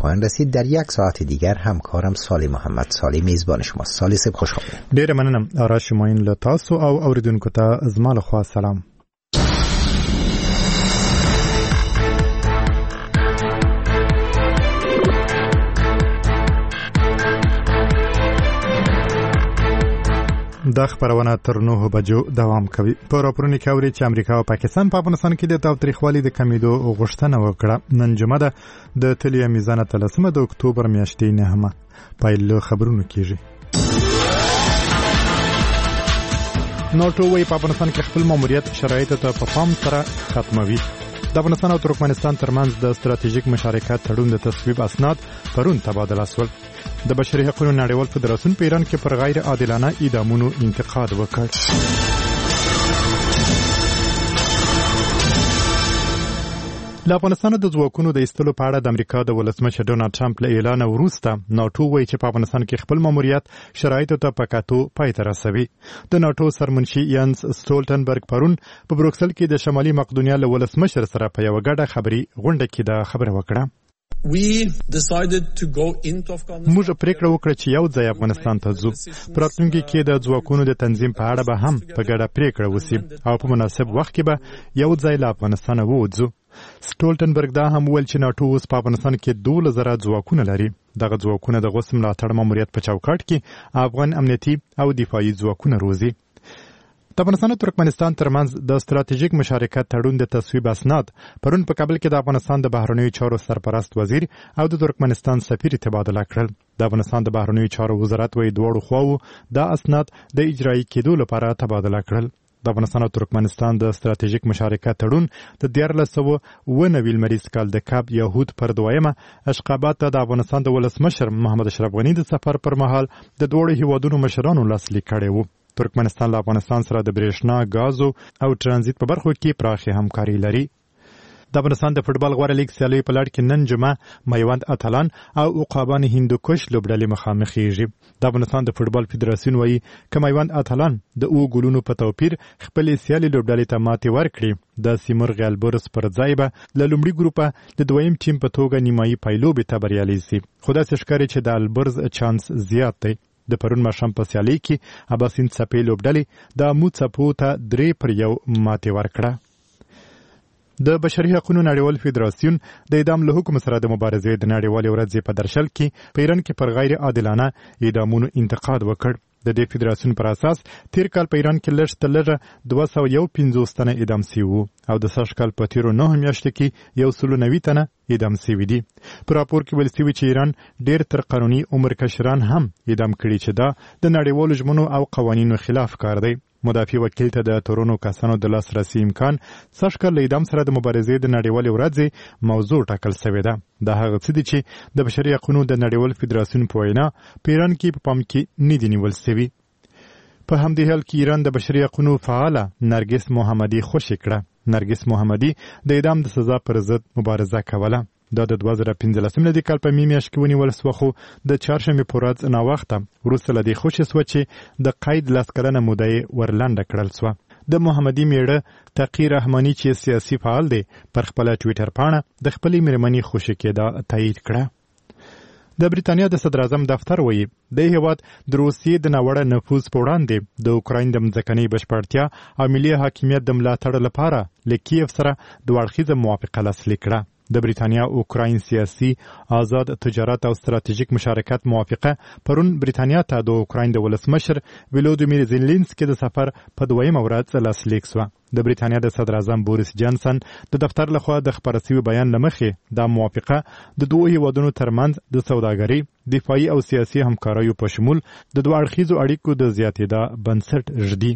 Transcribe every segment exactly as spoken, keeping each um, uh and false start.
پایان رسید. در یک ساعت دیگر همکارم سالی محمد سالی میزبان شماست. سالی صاحب خوش آمدید. ډیر مننم آرش شماین له تاسو او اوریدونکو ته زما له خوا سلام. دا خبرونه تر نهه بجو دوام کوي. په راپورونو کې اوري چې امریکا او پاکستان په افغانستان کې د تاوتریخوالي د کمیدو غوښتنه وکړه. نن جمعه ده د تلیا میزانه تلسمه د اکتوبر میاشتې نهمه. پایله خبرونه کیږي. ناتو وايي په افغانستان کې خپل ماموریت شرایط ته په پام سره ختموي. د افغانستان او ترکمنستان ترمنځ د ستراتیژیک مشارکت تړون د تصویب اسناد پرون تبادله شول. د بشري حقوقو نړیوال فدراسیون په ایران کې پر غیر عادلانه اعدامونو انتقاد وکړ. له افغانستان د ځواکونو د ایستلو په اړه د امریکا د ولسمشر ډونالډ ټرمپ له اعلان وروسته ناتو وايي چې په افغانستان کې خپل ماموریت شرایطو ته په کتو پای ته رسوي. د ناتو سرمنشي یانس سټولټنبرګ پرون په بروکسل کې د شمالي مقدونیا له ولسمشر سره په یو غټه خبري غونډه کې دا خبره وکړه. موږ پریکړه وکړه چې یو ځای افغانستان ته ځو. په راتلونکي کې د ځواکونو د تنظیم په اړه به هم په ګډه پریکړه وشي او په مناسب وخت کې به یو ځای له افغانستانه ووځو. سټولټنبرګ دا هم ویل چې ناتو اوس په افغانستان کې دولس زره ځواکونه لري. دغه ځواکونه د غوث ملاتړ ماموریت په چوکاټ کې افغان امنیتي او دفاعي ځواکونه روزي. د افغانستان او ترکمنستان ترمنځ د ستراتیژیک مشارکت تړون د تصویب اسناد پرون په کابل کې د افغانستان د بهرنیو چارو سرپرست وزیر او د ترکمنستان سفیر تبادله کړل. د افغانستان د بهرنیو چارو وزارت وايي دواړو خواوو دا اسناد د اجرایي کېدو لپاره تبادله کړل. د افغانستان او ترکمنستان د ستراتیژیک مشارکت تړون د دیارلس سوه اوه نوي لمریز کال د کاب یهود پر دویمه اشقابات ته د افغانستان د ولسمشر محمد اشرف غني د سفر پر مهال د دوړو هیوادونو مشرانو لاسلیک کړی و. ترکمنستان له افغانستان سره د برېښنا، غازو او ترانزیت په برخو کې پراخه همکاري لري. د افغانستان د فوټبال غوړه لیګ سیالۍ په لړ کې نن جمعه میوند اتلان او عقابان هندوکش لوبډلې مخامخېږي. د افغانستان د فوټبال فدراسیون وايي که میوند اتلان د اوو ګولونو په توپیر خپلې سیالۍ لوبډلې ته ماتې ورکړي د سیمرغ البرز پر ځای به له لومړي ګروپه د دویم ټیم په توګه نیمایي پایلوبې ته بریالي شي. خو داسې ښکاري چې د البرز چانس زیات دی. د پرون ماښام په سیالۍ کې اباسین څپې لوبډلې د امو څپو ته درې پر یو ماتې ورکړه. د بشري حقوقو نړیوال فدراسیون د اعدام له حکم سره د مبارزې د نړیوالې ورځې په درشل کې په ایران کې پر غیر عادلانه اعدامونو انتقاد وکړ. د دې فدراسیون پر اساس تیر کال په ایران کې لږ تر لږه دوه سوه یو پنځوس تنه اعدام شوي وو او د سږ کال په تیرو نهو میاشتو کې یو سل نوي تنه اعدام شوي دي. په راپور کې ویل شوي چې ایران ډېر تر قانوني عمر کشران هم اعدام کړي چې دا د نړیوالو ژمنو او قوانینو خلاف کار دی. مدافع وکیل ته د تورونو کسانو د لاسرسي امکان سږ کال له اعدام سره د مبارزې د نړیوالې ورځې موضوع ټاکل شوې ده. دا هغه څه دي چې د بشري حقوقو د نړیوال فدراسیون په وینا په ایران کې په پام کې نه دي نیول شوي. په همدې حال کې ایران د بشري حقوقو فعاله نرګس محمدي خوشي کړه. نرګس محمدي د اعدام د سزا پر ضد مبارزه کوله. دا د دوه زره پنځلسم د کال په می میاشت کې ونیول شوه، خو د چهارشنبې په ورځ ناوخته وروسته له دې خوشې شوه چې د قید لس کلنه موده یې ورلنډه کړل شوه. د محمدي میړه تقی رحماني چې سیاسي فعال دی پر خپله ټویټر پاڼه د خپلې مېرمنې خوشي کېدا تایید کړه. د بریتانیا د صدر اعظم دفتر وایي د هیواد د روسیې د ناوړه نفوذ په وړاندې د اوکراین د مځکنۍ بشپړتیا او ملي حاکمیت د ملاتړ لپاره له کیف سره دوه اړخیزه موافقه لاسلیک کړه. د بریتانیا اوکراین سیاسي آزاد تجارت او ستراتیژیک مشارکت موافقه پرون بریتانیا ته د اوکراین د ولسمشر ولودیمیر زیلینسکي د سفر په دویمه ورځ لاسلیک شوه. د بریتانیا د صدر اعظم بوریس جانسن د دفتر لخوا د خپاره شوي بیان له مخې دا موافقه د دوو هیوادونو ترمنځ د سوداګرۍ، دفاعي او سیاسي همکاریو په شمول د دوه اړخیزو اړیکو د زیاتېدا بنسټ ږدي.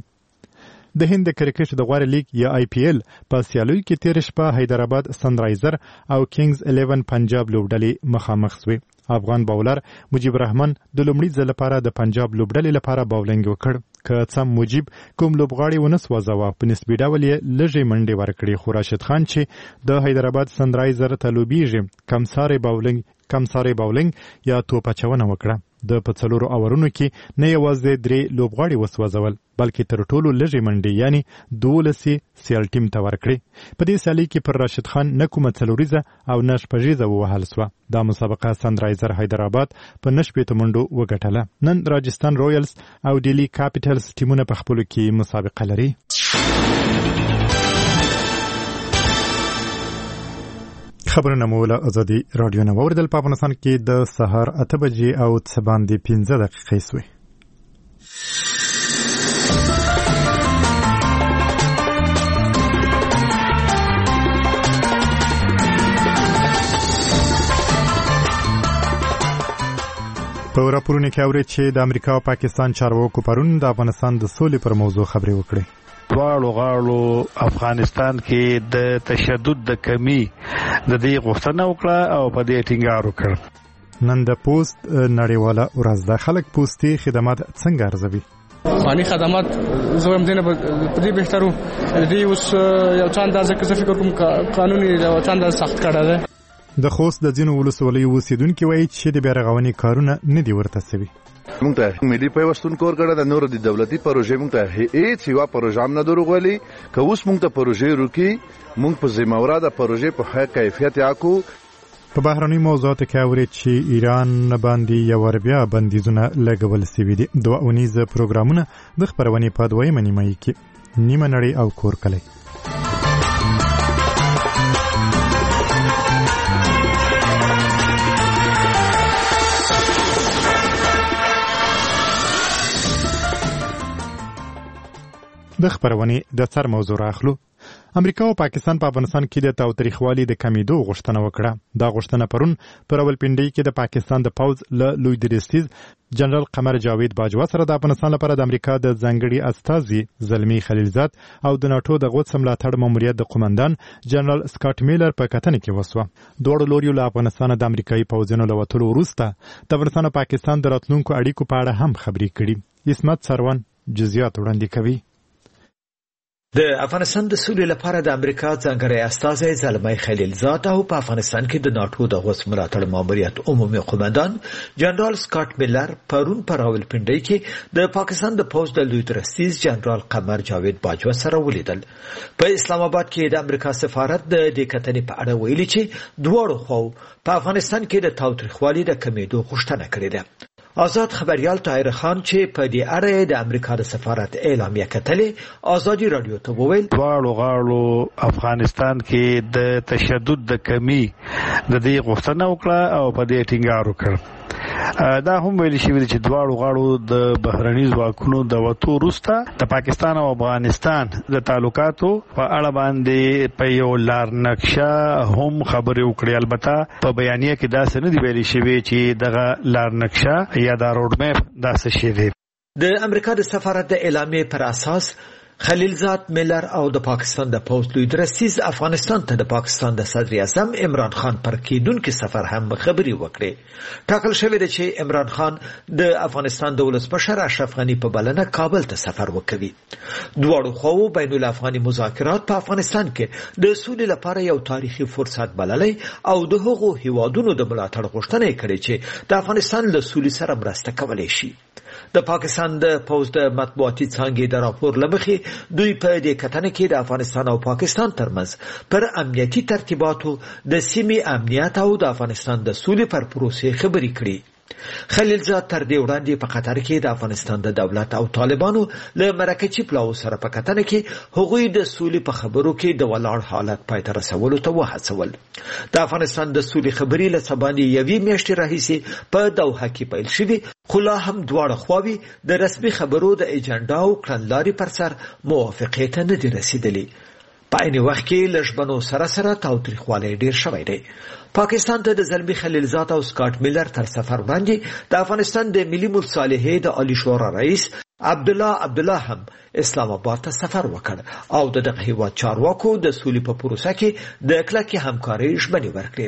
د هند د کرکټ د غوړه لیګ یا آی پی ایل په سیالیو کې تیر شپه حیدرآباد سنرایزر او کینګز الیون پنجاب لوبډلې مخامخ شوې. افغان باولر مجیب الرحمن د لومړي ځل لپاره د پنجاب لوبډلې لپاره باولنګ وکړ. که څه مجیب کوم لوبغاړي ونه سوځاوه، په نسبي ډول یې لږې منډې ورکړې، خو راشد خان چې د حیدرآباد سنرایزر ته لوبیږي کمسارې باولنګ کمسارې باولینګ یا توپ اچونه وکړه. د په څلورو اورونو کې نه یوازې درې لوبغاړي وسوځول بلکې تر ټولو لږې منډې یعنی دولسې سیال ټیم ته ورکړې. په دې سیالۍ کې پر راشد خان نه کومه څلوریزه او نه شپږیزه ووهل سوه. دا مسابقه سنرایزر حیدرآباد په نه شپېته منډو وګټله. نن راجستان رویلز او ډیلی کاپیټلز ټیمونه په خپلو کې مسابقه لري. خبرونه مو له ازادي رادیو نه واوریدل. په افغانستان کې د سهار اته بجې او څه باندې پنځه دقیقې سوې. په راپورونو کې اوري چې د امریکا او پاکستان چارواکو پرون د افغانستان د سولې پر موضوع خبرې وکړې. دواړو غاړو افغانستان کې د تشدد د کمی د دې غوښتنه وکړه او په دې ټینګار وکړ. نن د پوسټ نړیواله ورځ ده. خلک پوسټي خدمات څنګه ارزوي؟ فني خدمات زوم دینه په دې بهترو دې اوس یو چاند ځکه چې فکر کوم قانوني یو چاند سخت کړه ده. د خوست د ځینو ولسوالیو اوسیدونکو وایي چې د بیارغونې کارونه نه دي ورته سوي. مونږ ته ملي پیوستون کور کړه د نور د دولتي پروژې مونږ ته هیڅ یو پروژه هم نه دروغولي. که اوس مونږ ته پروژې روکي مونږ په ذمہواره د پروژې په ښه کیفیت یاکو. په بهرني موضوعاتو کې اوري چې ایران باندې یو بیا بندیزونه لګول سوي دي. دوه اونیزه پروګرامونه د خبرونې په دویمه نیمایي کې نیمه نړۍ او کور کلی. د خبرونې د سر موضوع راخلو. امریکا او پاکستان په افغانستان کې د تاوتریخوالي د کمیدو غوښتنه وکړه. دا غوښتنه پرون په راولپنډي کې د پاکستان د پوځ له لوی درستیز جنرال قمر جاوید باجوا سره د افغانستان لپاره د امریکا د ځانګړي استازي زلمی خلیلزاد او د ناتو د غوڅ ملاتړ ماموریت د قومندان جنرال سکاټ میلر په کتنه کې وسوه. دوړو لوريو له افغانستان د امریکایي پوځونو له وټولو وروسته د افغانستان او پاکستان د راتلونکو اړیکو په اړه هم خبرې کړي. اسمت سروان جزئیات وړاندې کوي. د افغانستان د سولې لپاره د امریکا ځانګړی استازی زلمی خلیلزاد او په افغانستان کې د ناتو د غوڅ ملاتړ ماموریت عمومي قومندان جنرال سکاټ میلر پرون په راولپنډي کې د پاکستان د پوځ د لوی درستیز جنرال قمر جاوید باجوا سره ولیدل. په اسلام آباد کې د امریکا سفارت د دې کتنې په اړه ویلي چې دواړو خواو په افغانستان کې د تاوتریخوالي د کمیدو غوښتنه کړې ده. آزاد خبریال طاهر خان چې په دې اړه د امریکا د سفارت اعلامیه کتلې آزادي رادیو ته وویل دواړو غاړو افغانستان کې د تشدد د کمی د دې غوښتنه وکړه او په دې ټینګار وکړ. دا هم ویل شوی چې دواړو غاړو د بهرني ځواکونو د وټو وروسته د پاکستان او افغانستان د تعلقاتو په اړه باندې په یو لار نقشه هم خبرې وکړې. البته په بیانیه کې دا څه نه دی ویل شوی چې دغه لار نقشه یا دا روډ میپ دا څه شی دی. د امریکا د سفارت د اعلامیې پر اساس خلیلزاد میلر او د پاکستان د پوځ لوی درستیز افغانستان ته د پاکستان د صدر اعظم عمران خان پر کېدونکو سفر هم خبري وکړي. ټاکل شوی دی چې عمران خان د افغانستان د ولسمشر اشرف غنی په بلنه کابل ته سفر وکوي. دواړو خواو بین الافغاني مذاکرات په افغانستان کې د سولې لپاره یو تاریخي فرصت بللی او د هغو هیوادونو د ملاتړ غوښتنه کړې چې د افغانستان له سولې سره مرسته کولی شي. د پاکستان د پوځ د مطبوعاتي څانګې د راپور لمخې دوی په دې کتنه کې د افغانستان او پاکستان ترمنځ پر امنیتي ترتیباتو د سیمې امنیت او د افغانستان د سولې پر پروسې خبرې کړي. خلیلزاد تر دې وړاندې په قطر کې د افغانستان د دولت او طالبانو له مرکزي پلاو سره په کتنه کې هغوی د سولې په خبرو کې د ولاړ حالت پای ته رسولو ته وهڅول. د افغانستان د سولې خبرې له سبانې یوې میاشتې راهیسې په دوحه کې پیل شوې، خو لا هم دواړه خواوې د رسمي خبرو د ایجنډا او کړنلارې پر سر موافقې ته نه دي رسیدلي. په عین وخت کې لږبنو سره سره تاوتریخوالی ډیر شوی دی. پاکستان ته د زلمی خلیلزاد او سکاټ میلر تر سفر وړاندې د افغانستان د ملي مصالحې د عالی شورا رئیس عبدالله عبدالله هم اسلام آباد ته سفر وکړ او د دغه هیواد چارواکو د سولې په پروسه کې د کلکې همکارۍ ژمنې ورکړې.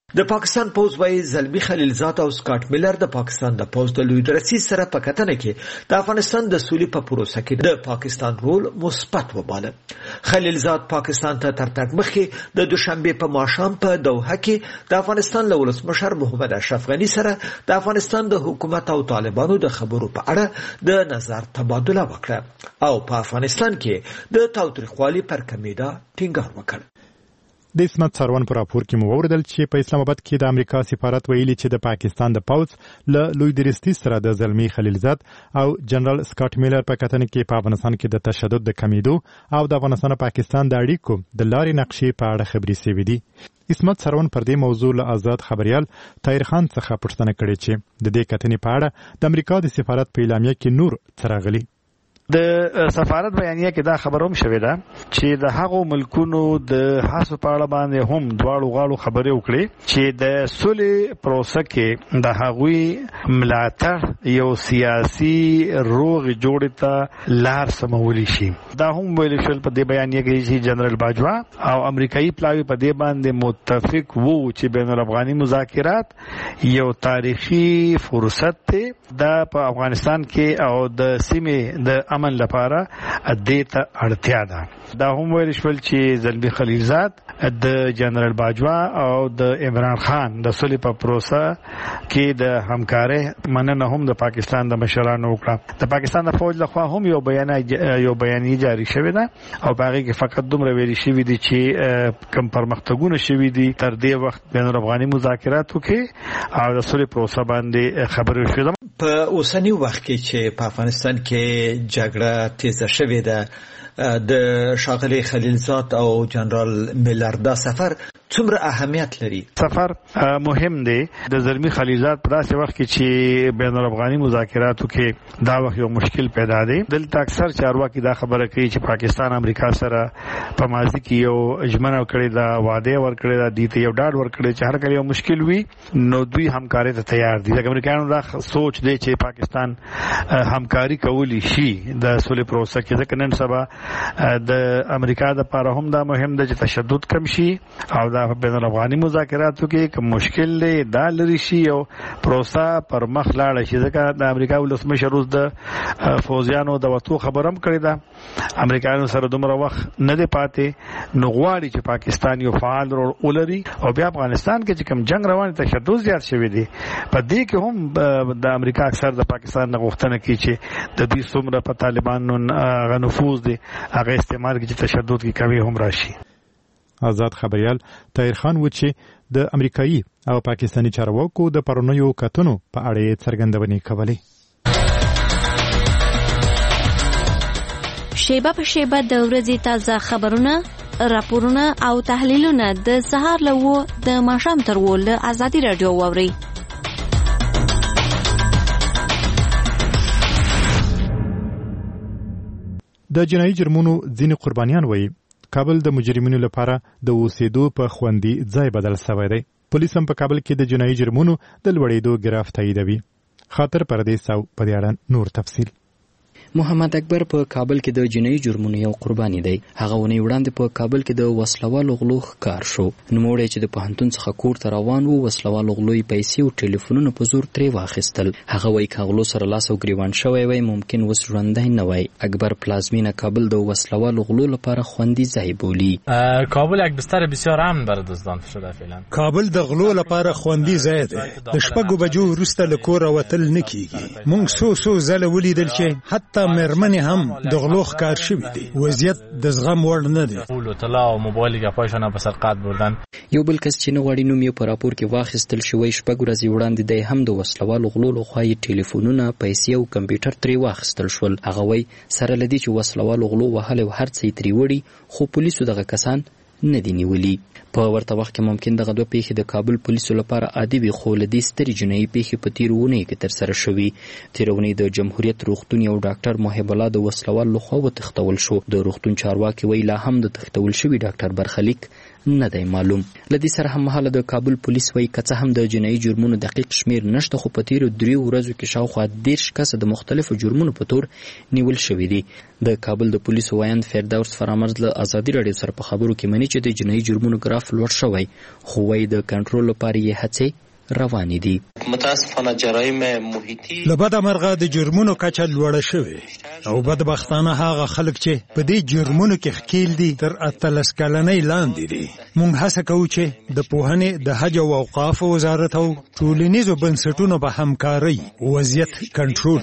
د پاکستان پوز وای زلمی خلیلزاد او سکاټ میلر د پاکستان د پوز د لوی درسي سره په کتنه کې د افغانستان د سولې په پروسه کې د پاکستان رول مثبت وباله. خلیلزاد پاکستان ته تر تګ مخکې د دوشنبه په ماښام په دوحه کې د افغانستان له ولسمشر محمد اشرف غني سره د افغانستان د حکومت او طالبانو د خبرو په اړه د نظر تبادله وکړه او په افغانستان کې د تاوتریخوالي پر کمیدا ټینګار وکړ. د اسمت سروان پر راپور کې مو وردل چې په اسلام آباد کې د امریکا سفارت ویلي چې د پاکستان د پوز له لوی درستي سره د زلمی خلیلزاد او جنرال سکاټ میلر په کتنه کې په افغانستان کې د تشدد د کمیدو او د افغانستان او پاکستان د اړیکو د لارې نقشې په اړه خبرې شوې دي. اسمت سروان پر دې موضوع له آزاد خبريال طاهر خان څخه پوښتنه کړې چې د دې کتنې په اړه د امریکا د سفارت په اعلامیه کې نور څه راغلي. د سفارت بیانیه کې دا خبر هم شوې ده چې د هغو ملکونو د حساب په اړه باندې هم دواړو غاړو خبرې وکړي چې د صلح پروسه کې د هغوی ملاتړ یو سیاسي روغ جوړې ته لار سمولی شي. دا هم ویل شول په دې بیانیه کې چې جنرال باجوا او امریکایي پلاوی په دې باندې متفق وو چې بین الافغاني مذاکرات یو تاریخي فرصت دی د په افغانستان کې او د سیمې د امن لپاره دیتا اړتیا ده. دا هم ویل شول چې زلمی خلیلزاد د جنرال باجوا او د عمران خان د صلح په پروسه کې د همکارۍ مننه هم د پاکستان د مشرانو وکړه. د پاکستان د فوج لخوا هم یو بیان یو بیانیه جاری شوې ده او هغه کې فقط دومره ویل شوی دی چې کم پرمختګونه شوي دي تر دې وخت بین الافغاني مذاکراتو کې او د صلح پروسه باندې خبرې شوې. په اوسنی وخت کې چې په افغانستان کې جګړه تیزه شوې ده د ښاغلي خلیلزاد او جنرال میلر دا سفر څومره اهمیت لري؟ سفر مهم دی. د زلمی خلیلزاد په داسې وخت کې چې بین الافغاني مذاکراتو کې دا وخت یو مشکل پیدا دی. دلته اکثر چارواکي دا خبره کوي چې پاکستان امریکا سره په ماضي کې یو ژمنه کړې ده، وعده ورکړې ده، دې ته یو ډاډ ورکړی چې هر کله یو مشکل وي نو دوی همکاري ته تیار دي. ځکه امریکایانو دا سوچ دی چې پاکستان همکاري کولی شي د صلح پروسه کې. ځکه نن سبا د امریکا د لپاره هم دا مهم ده چې تشدد کم شي او دا بین الافغاني مذاکراتو کې کوم مشکل دی دا لري شي او پروسه پر مخ لاړ شي. ځکه د امریکا ولسمشر روز د فوجیانو د وټو خبرم کړی ده امریکایانو سره دومره وخت نه دی پاتې نو غواړي چې پاکستان یو فعال رول ولري او بیا افغانستان کې چې کوم جنگ روان تشدد زیات شوی دی په دې کې هم د امریکا اکثر د پاکستان نه غوښتنه کوي چې د دې څومره په طالبانو غ نفوذ دی هغه استعمال کې تشدد کې کمی هم راشي. آزاد خبريال طاهر خان و چې د امریکایي او پاکستاني چارواکو د پرونیو کتنو په اړه څرګندونې کولې. شیبه په شیبه د ورځې تازه خبرونه، راپورونه او تحلیلونه د سهار له و د ماښام تر و له ازادي رادیو واوري. د جنایي جرمونو ځینې قربانیان وایي کابل د مجرمینو لپاره د اوسېدو په خوندي ځای بدل شوی دی. پولیس هم په کابل کې د جنایي جرمونو د لوړېدو ګراف تاییدوي. خاطر پردیس او په دې اړه نور تفصیل. محمد اکبر په کابل کې د جنایي جرمونو یو قرباني دی. هغه ونی وړاندې په کابل کې د وسلوالو غلو ښکار شو. نوموړی چې د پوهنتون څخه کور ته روان و وسلوالو غلو یې پیسې او ټلیفونونه په زور ترې واخیستل. هغه وایي که غلو سره لاس او ګریوان شوی وای ممکن اوس ژوندی نه وای. اکبر پلازمینه کابل د وسلوالو غلو لپاره خوندي ځای بولي. کابل یک بستر بسیار امن برای دزدان شده فعلا. کابل د غلو لپاره خوندي ځای دی. د شپږو بجو وروسته له کوره وتل نه کیږي. موږ څو څو ځله ولیدل چې حتی مېرمنې هم د غلو ښکار شوي دي. وضعیت د زغم وړ نه دی. پول و طلا او موبایل ګپایشان په سرقت بردن. یو بل کس چې نه غواړي نوم یې په راپور کې واخیستل شوی شپږ ورځې وړاندې دی هم د وسلوالو غلو لخوا یې ټلیفونونه، پیسې او کمپیوټر ترې واخیستل شول. هغه وایي سره له دې چې وسلوالو غلو وهلی او هر څه یې ترې وړي خو پولیسو دغه کسان نه دي نیولي. په ورته وخت کې ممکن دغه دوه پیښې د کابل پولیسو لپاره عادي وي خو له دې سترې جنایي پیښې په تېرو اونیو کې ترسره شوي. تېره اونۍ د جمهوریت روغتون یو ډاکټر محب الله د وسلوال لخوا وتښتول شو. د روغتون چارواکي وایي لا هم د تښتول شوي ډاکټر برخلیک نه دی معلوم. لدې سره هم مهاله د کابل پولیس وایي که څه هم د جنایي جرمونو دقیق شمیر نشته، خو په تیرو دریو ورځو کې شاوخوا دېرش کسه د مختلفو جرمونو په تور نیول شوي دي. د کابل د پولیسو وایند فردوس فرامرز له ازادي راډیو سره په خبرو کې مني چې د جنایي جرمونو ګراف لوړ شوی، خو وایي د کنټرول لپاره یې هڅې روانې دي. متاسفانه جرایم محیطي له بده مرغه د جرمونو کچه لوړه شوې او بدبختانه هغه خلک چې په دې جرمونو کې ښکیل دي تر اتلس کلنۍ لاندې دي. موږ هڅه کوو چې د پوهنې د حج او اوقافو وزارت او ټولنیزو بنسټونو په همکارۍ وضعیت کنټرول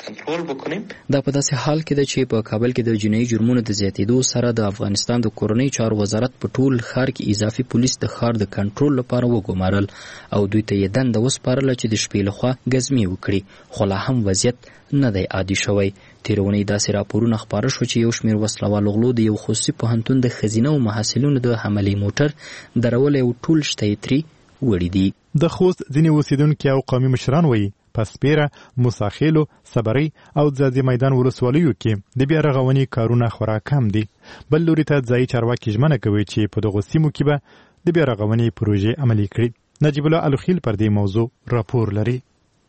کړو. دا په داسې حال کې ده چې په کابل کې د جنایي جرمونو د زیاتېدو سره د افغانستان د کورنۍ چارو وزارت په ټول ښار کې اضافي پولیس د ښار د کنټرول لپاره وګمارل او دوی ته یې دنده وسپارله چې د شپې لخوا ګزمې وکړي، خو لا هم وضعیت نه دی عادي شوی. تېره اونۍ داسې راپورونه خپاره شو چې یو شمېر وسلوال غلو د یو خصوصي پوهنتون د ښځینه او محصلینو د حملې موټر درولې او ټول شته یې ترې وړي دي. د خوست ځینې اوسېدونکي او قومي مشران وایي په سپیره، موساخیلو، صبرۍ او ځاځي میدان ولسوالیو کې د بیا رغونې کارونه خورا کم دي. بل لوري ته ځایي چارواکي ژمنه کوي چې په دغو سیمو کې به د بیا رغونې پروژې عملي کړي. نجیب الله الخیل پر دې موضوع راپور لري.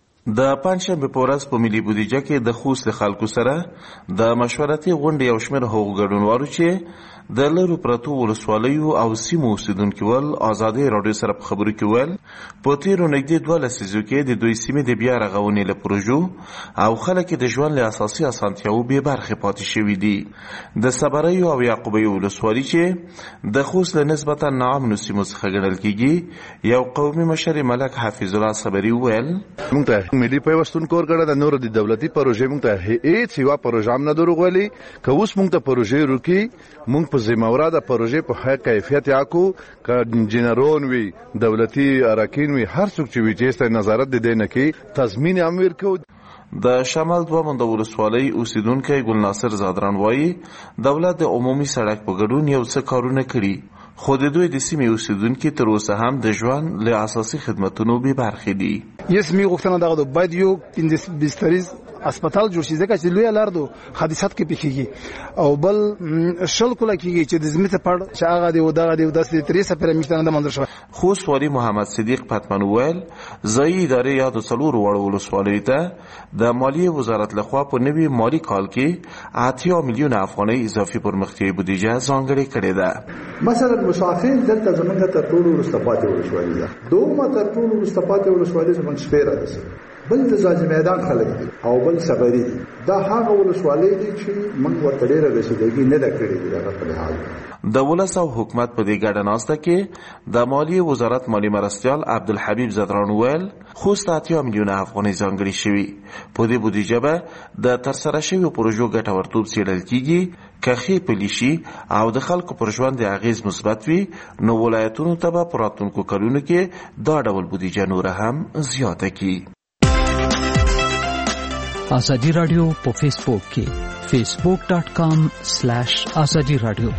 د پنځشنبه په ورځ په ملي بودیجه کې د خوست خلکو سره د مشورتي غونډې یو شمېر هغو ګډونوالو چې د لرو پرتو ولسوالیو او سیمو اوسېدونکي ول ازادي راډیو سره په خبرو کې ویل په تېرو نږدې دوه لسیزو کې د دوی سیمې د بیا رغونې له پروژو او خلک د ژوند له اساسي اسانتیاوو بې برخې پاتې شوي دي. د صبریو او یعقوبیو ولسوالي چې د خوست له نسبتا ناامنو سیمو څخه ګڼل کېږي، یو قومي مشر ملک حافظ الله صبري وویل موږ ته ملي پیوستون کورګړه د نور د دولتي پروژې موږ ته هیڅ یوه پروژه هم نه دروغولي. که اوس موږ ته پروژې روکي موږ په ذمهواره د پروژې په ښه کیفیت یاکو، که انجینرون وي، دولتي اراکین وي، هر څوک چې وي چې نظارت د دې نه کوي تضمین هم ورکوو. د شمال دوه منده ولسوالۍ اوسیدونکی ګل ناصر زادران وایي دولت د عمومي سړک په ګډون یو څه کارونه کړي، خو د دوی د سیمې اوسیدونکي تر اوسه هم د ژوند له اساسي خدمتونو بې برخې دي. یس می غوښتنه دغه د باید یو بستریز اسپیټال جوړ شي ځکه چې لوی لار دو حادثات کې پیښیږي او بل شل کوله کېږي چې د زمته پړ چې هغه دی او دغه دی د ترې سفر میشته نه منځ شو. خوست والي محمد صدیق پتمن ویل ځایي ادارې یا د څلورو وړو ولسوالیو ته د مالیې وزارت لخوا په نوي مالي کال کې اتیا میلیون افغانۍ اضافي پرمختیایي بودیجه ځانګړې کړې ده. مثلا مسافر دلته زمونږ ته ټول وروسته پاتې ولسوالي ده، دومره تر ټول وروسته پاتې ولسوالي زمونږ سپیره ده، بل د ځاځي میدان خلک دي او بل صبري دي. دا هغه ولسوالۍ دي چې موږ ورته ډېره رسیدګي نه ده کړې دي. دغه په لحاظ د ولس او حکومت په دې ګډه ناسته کې د مالیې وزارت مالي مرستیال عبدالحبیب زدران ویل خوست اتیا میلیونه افغانۍ ځانګړې شوي. په دې بودیجه به د ترسره شویو پروژو ګټورتوب څېړل کېږي. که ښې پلي شي او د خلکو پر ژوند د اغېز مثبت وي نو ولایتونو ته به په راتلونکو کلونو کې دا ډول بودیجه نوره هم زیاته کړي. ازادي راډیو په فیسبوک کې فیسبوک ډاٹ کام سلیش ازادي راډیو.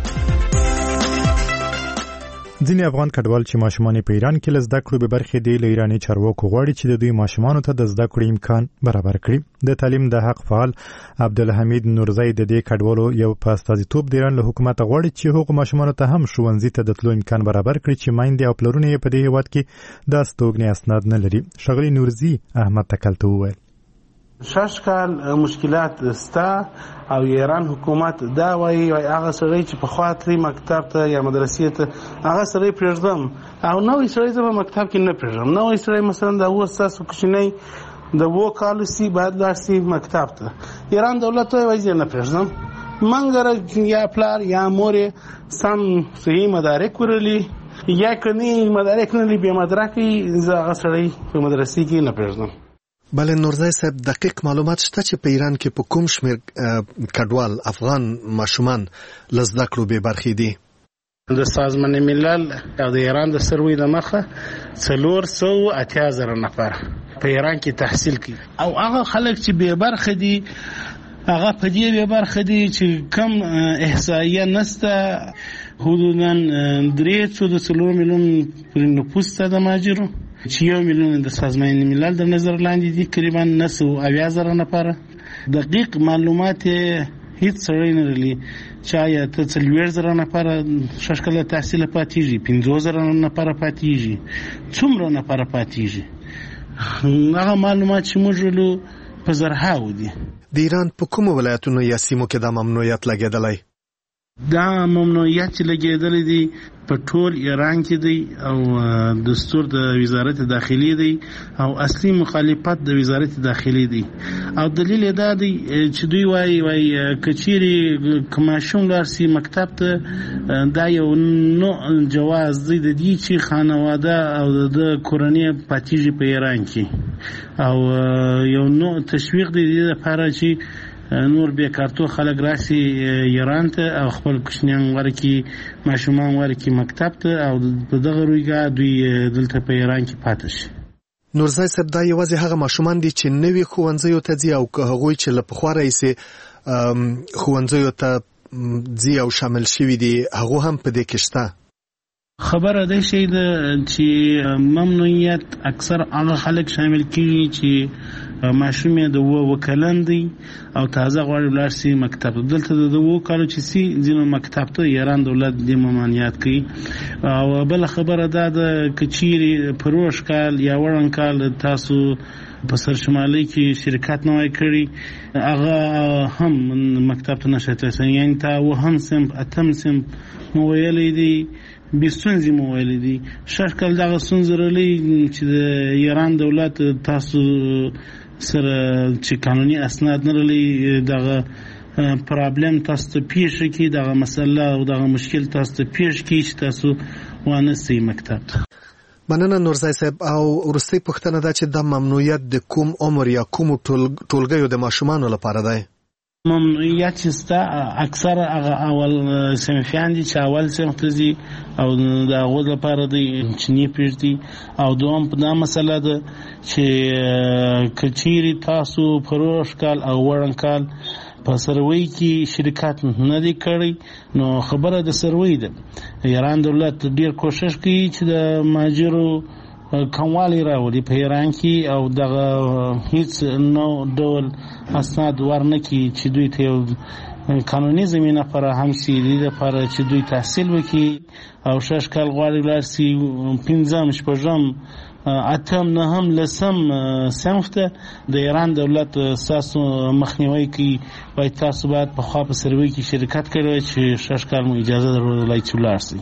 ځینې افغان کډوال چې ماشومان په ایران کې له زده کړو به برخې دي له ایراني چارواکو غواړي چې د دوی ماشومانو ته د زده کړو امکان برابر کړي. د تعلیم د حق فعال عبدالحمید نورزی د دې کډوالو یو په استازیتوب د ایران له حکومت غواړي چې هغو ماشومانو ته هم ښوونځي ته د تلو امکان برابر کړي چې میندې او پلرونه یې په دې هېواد کې د استوګنې اسناد نه لري. ښاغلي نورزي احمد تکل ته وویل شاشکال مشکلات ستا او ایران حکومت دا وایي هغه سړی چې په خوا تلي مکتب ته یا مدرسې ته هغه سړی پرېږدم او نوی سړی زه په مکتب کې نه پرېږدم. نوی سړی مثلا د اوس ستاسو کوچنی د اوو کالو سي باید لاړ سي مکتب ته. ایران دولت وایي زه نه پرېږدم. منګره یا پلار یا مور سم صحیح مدارک ورلي یا کني مدارک نه لري بې مدرکې زه هغه سړی په مدرسې کې نه پرېږدم. بله نورزی صاحب دقیق معلومات شته چې په ایران کې په کوم شمیر کډوال افغان ماشومان له زده کړو بې برخې دي؟ د سازمان ملل او د ایران د سروې له مخه څلور سوه اتیا زره نفر په ایران کې تحصیل کوي او هغه خلک چې بې برخې دي هغه په دې بې برخې دي چې کم احصایه نسته حدوداً درې څو د څلور میلیون نفوس ته د مهاجرو چې یو میلیون د سازمان ملل د نظر لاندې دي تقریبا نه سوه اویا زره نفر. دقیق معلومات هیڅ سړی نه لري چې آیا ته څلوېښت زره نفره شش کله تحصیل پاتېږي پنځوس زره نفره پاتېږي څومره نفره پاتېږي هغه معلومات چې موږ ولو په زرهاو دي. د ایران په کومو ولایتونو یا سیمو کې دا ممنوعیت لګېدلی؟ دا ممنوعیت چې لګېدلی دی په ټول ایران کې دی او دستور د وزارت داخلي دی او اصلي مخالفت د وزارت داخلي دی او دلیل دا دی چې دوی وایي وایي کچيري کماشوم لارسي مکتب ته دا یو نوع جواز دی د دې چې خانواده او د کورنۍ پاتېږي په ایران کې او یو نوع تشویق دی د لپاره چې نور بیکارتو خلک راسي ایران ته او خپل کوچنیان ورکی ماشومان ورکی مکتب ته او په دغه رویګه دوی دلته په ایران کې پاتې شي. نورزای صاحب دا یوازې هغه ماشومان دي چې نوي ښوونځیو ته ځي او که هغوی چې له پخوا راهیسې ښوونځیو ته ځي او شامل شوي دي هغو هم په دې کې شته؟ خبره ده شي د چې ممنوعیت اکثر هغه خلک شامل کیږي چې ماشوم یې د وکلن دی او تازه غواړي ولاړ شي مکتب دلته د وو کالو چې سي ځینو مکتب ته ایران دولت د ممنوعیت کوي او بل خبره ده د کچيري پروش کال یا وړن کال تاسو په سر شمالي کې شرکت نوای کړی هغه هم مکتب ته نشته یعنی تا و هم سم اتم سم مو ویلې دي بيستونزي مو ویلې دي شکل دغه سنځرلې چې د ایران دولت تاسو سره چې قانوني اسناد نه لري دغه پرابلم تاسو ته پیښ کی دغه مسله او دغه مشکل تاسو ته پیښ کی چې تاسو وانه سي مکتب. مننه نورزای صاحب. او ورستۍ پوښتنه ده چې د ممنوعیت د کوم عمر یا کوم ټولګیو د ماشومانو لپاره دی؟ ممنوعیت چې ستا اکثر هغه اول صنفیان دي چې اول صنف ته ځي او د هغو لپاره دی چینی پېږدي او دوم په دا مسله ده چې که چیرې تاسو فروش کال او وړن کال په سروي کې شرکت نه دی کړی نو خبره د سروي ده. ایران دولت ډیر کوشش کوي چې د ماجرو کموالی راولي په ایران کې او دغه هیڅ نو ډول اسناد ورنکي چې دوی ته قانوني زمينه فراهم شي د لپاره چې دوی تحصیل وکړي او شش کال غواړي ولر سي پنځم شپږم اتم نه هم لسم سمفته د ایران دولت ساسو مخنیوي کوي وای تاسو باید په خوا په سروي کې شرکت کړئ چې شش کال مو اجازه درولای چې ولر سي.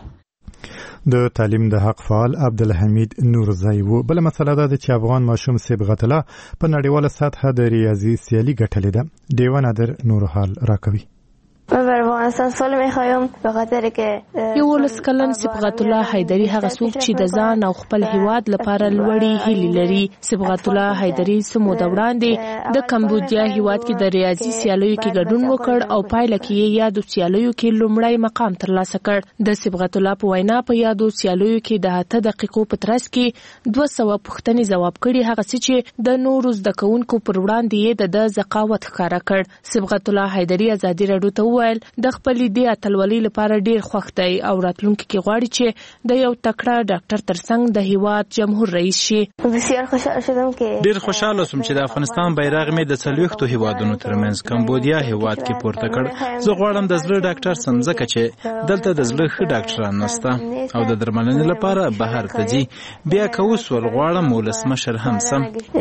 د تعلیم د حق فعال عبدالحمید نورزای و. بل مسله ده چې افغان ماشوم صبغت الله په نړیواله سطحه د ریاضي سیالي ګټلې ده. دیوان ادر نورحال راکوي. من بر افغانستان سوال میخوایم به خاطر که یولس کلن صبغت الله حیدری هغه څوک چې د ځان او خپل هیواد لپاره لوړې هیلې لري. صبغت الله حیدری سمو د وړاندې د کمبودیا هیواد کې د ریاضي سیالیو کې ګډون وکړ او پایله کې یې یادو سیالیو کې لومړی مقام ترلاسه کړ. د صبغت الله په وینا په یادو سیالیو کې د اته دقیقو په ترڅ کې دوه سوه پوښتنې ځواب کړي هغه څه چې د نورو زده کوونکو پر وړاندې یې د ذکاوت ښکاره کړ. صبغت الله حیدری ازادي راډیو ته ویل د خپل دې اتلولۍ لپاره ډیر خوښ دی او راتلونکي کې غواړي چې د یو تکړه ډاکټر ترڅنګ د هیواد جمهور رئیس شي. بسیار خوشاله شدم که ډیر خوشاله سوم چې د افغانستان بیرغ مې د څلوېښتو هیوادونو ترمنځ کمبودیا هیواد کې پورته کړ. زه غواړم د زړه ډاکټر سم ځکه چې دلته د زړه ښه ډاکټران نشته او د درملنې لپاره بهر ته ځي. بیا که اوس ولغواړم ولسمشر هم سم.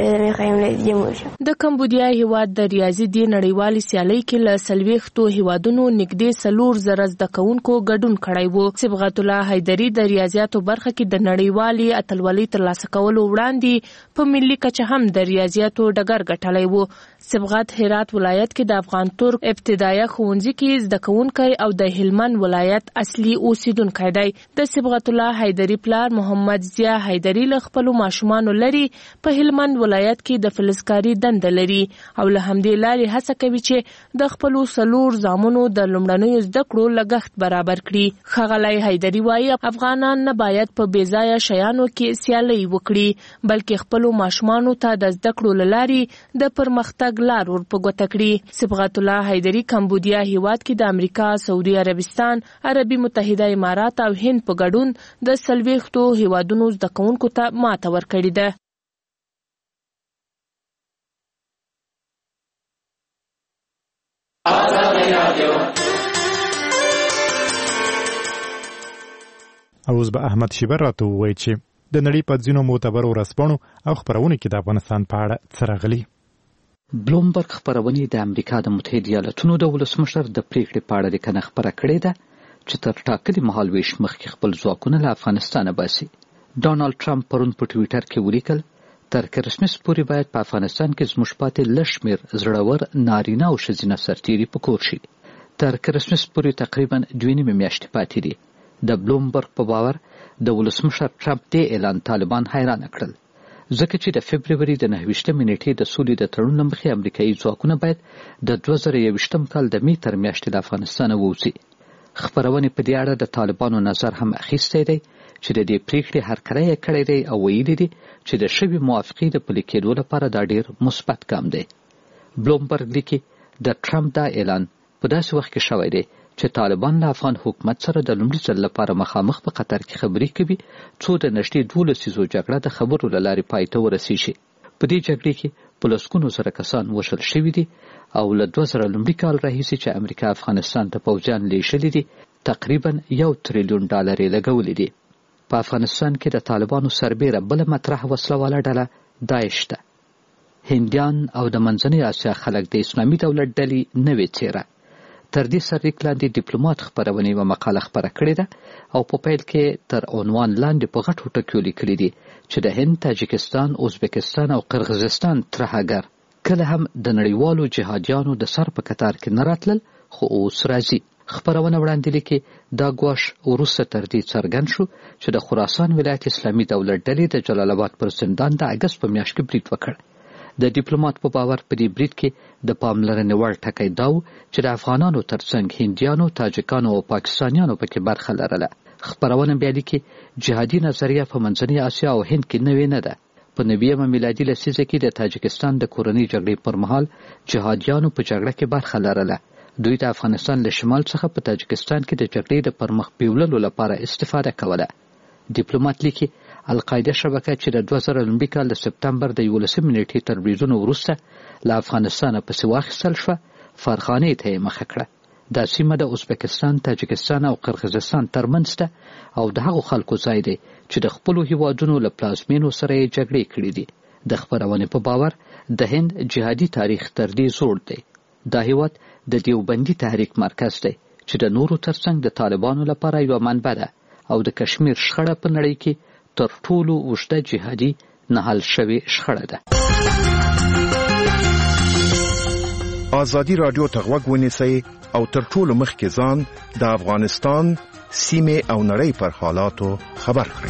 د کمبودیا هیواد د ریاضي د نړیوالې سیالۍ کې له څلوېښتو هیوادونو نږدې څلور زره زده کوونکو ګډون کړی و. صبغت الله حیدری د ریاضیاتو برخه کې د نړیوالې اتلولۍ ترلاسه کولو وړاندې په ملي کچه هم د ریاضیاتو ډګر ګټلی و. صبغت هرات ولایت کې د افغان ترک ابتدایه ښوونځي کې زده کوونکی او د هلمند ولایت اصلي اوسیدونکی دی. د صبغت الله حیدری پلار محمد ضیا حیدری له خپلو ماشومانو لري په هلمند ولایت کې د فلزکاري دنده لري او له همدې لارې هڅه کوي چې د خپلو څلور زامنو د لومړنیو زده کړو لګښت برابر کړي. ښاغلی حیدری وایي افغانان نه باید په بې ځایه شیانو کې سیالۍ وکړي بلکې خپلو ماشومانو ته د زده کړو له لارې د پرمختګ لار ور په ګوته کړي. صبغت الله حیدری کمبودیا هیواد کې د امریکا، سعودي عربستان، عربي متحده امارات او هند په ګډون د څلوېښتو هیوادونو زده کوونکو ته ماته ورکړې ده. آزادی اوس به احمد شیبر راته ووایي چې د نړۍ په ځینو معتبرو ورځپاڼو او خپرونو کې د افغانستان په اړه څه راغلي. بلومبرګ خپرونې د امریکا د متحده ایالاتونو د ولسمشر د پریکړې په اړه لیکنه خپره کړې ده چې تر ټاکلي مهال ویش مخکې خپل ځواکونه له افغانستانه باسي. ډانالډ ټرمپ پرون په ټویټر کې ولیکل تر کرسمس پورې باید په افغانستان کې زموږ پاتې لږ شمېر زړور نارینه او ښځینه سرتیري په کور شي. تر کرسمس پورې تقریبا دوه نیمې میاشتې پاتې دي. د بلومبرګ په باور د ولسمشر ټرمپ دې اعلان طالبان حیران کړل ځکه چې د فبروري د نهه ویشتمې نیټې د سولې د تړون مخې امریکایي ځواکونه باید د دوه زره یوویشتم کال د می تر میاشتې له افغانستانه ووځي. خپرونې په دې اړه د طالبانو نظر هم اخیستی دی چې د دې پریکړې هرکلی یې کړی دی او ویلي دي چې د شوې موافقې د پلي کېدو لپاره دا ډېر مثبت ګام دی. بلومبرګ لیکي د ټرمپ دا اعلان په داسې وخت کې شوی دی چې طالبان له افغان حکومت سره د لومړي ځل لپاره مخامخ په قطر کې خبرې کوي څو د نږدې دوه لسیزو جګړه د خبرو له لارې پای ته ورسیږي. په دې جګړې کې په لسګونو زره کسان وژل شوي دي او له دوه زره لومړي کال راهیسې چې امریکا افغانستان ته پوځیان لیږلي دي تقریبا یو تریلیون ډالر یې لګولي دي. په افغانستان کې د طالبانو سربیره بله مطرح وسله ډله داعش ده. هندیان او د منځنۍ اسیا خلک د اسلامي دولت ډلې نوې څیره. تر دې سرلیک لاندې ډیپلوماټ خپرونې یوه مقاله خپره کړې ده او په پیل کې تر عنوان لاندې په غټو ټکیو لیکلي دي چې د هند، تاجکستان، ازبکستان او قرغیزستان ترهګر کله هم د نړیوالو جهادیانو د سر په کتار کې نه راتلل خو اوس راځي. خپرونه وړاندې لیکي دا ګواښ وروسته تر دې څرګند شو چې د خراسان ولایت اسلامي دولت ډلې د جلال آباد پر زندان د اګست په میاشت کې برید وکړ. د ډیپلوماټ په باور په دې برید کې د پاملرنې وړ ټکی دا و چې د افغانانو ترڅنګ هندیانو، تاجکانو او پاکستانیانو پکې برخه لرله. خپرونه بیا لیکي جهادي نظریه په منځنۍ اسیا او هند کې نوې نه ده. په نویمه میلادي لسیزه کې د تاجکستان د کورنۍ جګړې پر مهال جهادیانو په جګړه کې برخه لرله. دوی د افغانستان له شمال څخه په تاجکستان کې د جګړې د پرمخ بیوللو لپاره استفاده کوله. ډیپلوماټ لیکي القاعده شبکه چې د دوه زره لومړي کال د سپتمبر د یولسمې نیټې تر بریدونو وروسته له افغانستانه پسې واخیستل شوه فرغانې ته یې مخه کړه. دا سیمه د ازبکستان، تاجکستان او قرغیزستان ترمنځ ده او د هغو خلکو ځای دی چې د خپلو هیوادونو له پلازمینو سره یې جګړې کړې دي. د خپرونې په باور د هند جهادي تاریخ تر دې زوړ دی. دا هیواد د دیوبندي تحریک مرکز دی چې د نورو ترڅنګ د طالبانو لپاره یوه منبع ده او د کشمیر شخړه په نړۍ کې تر ټولو اوږده جهادي نه حل شوې شخړه ده. ازادي راډیو ته غوږ ونیسئ او تر ټولو مخکې ځان د افغانستان سیمې او نړۍ پر حالاتو خبر کړئ.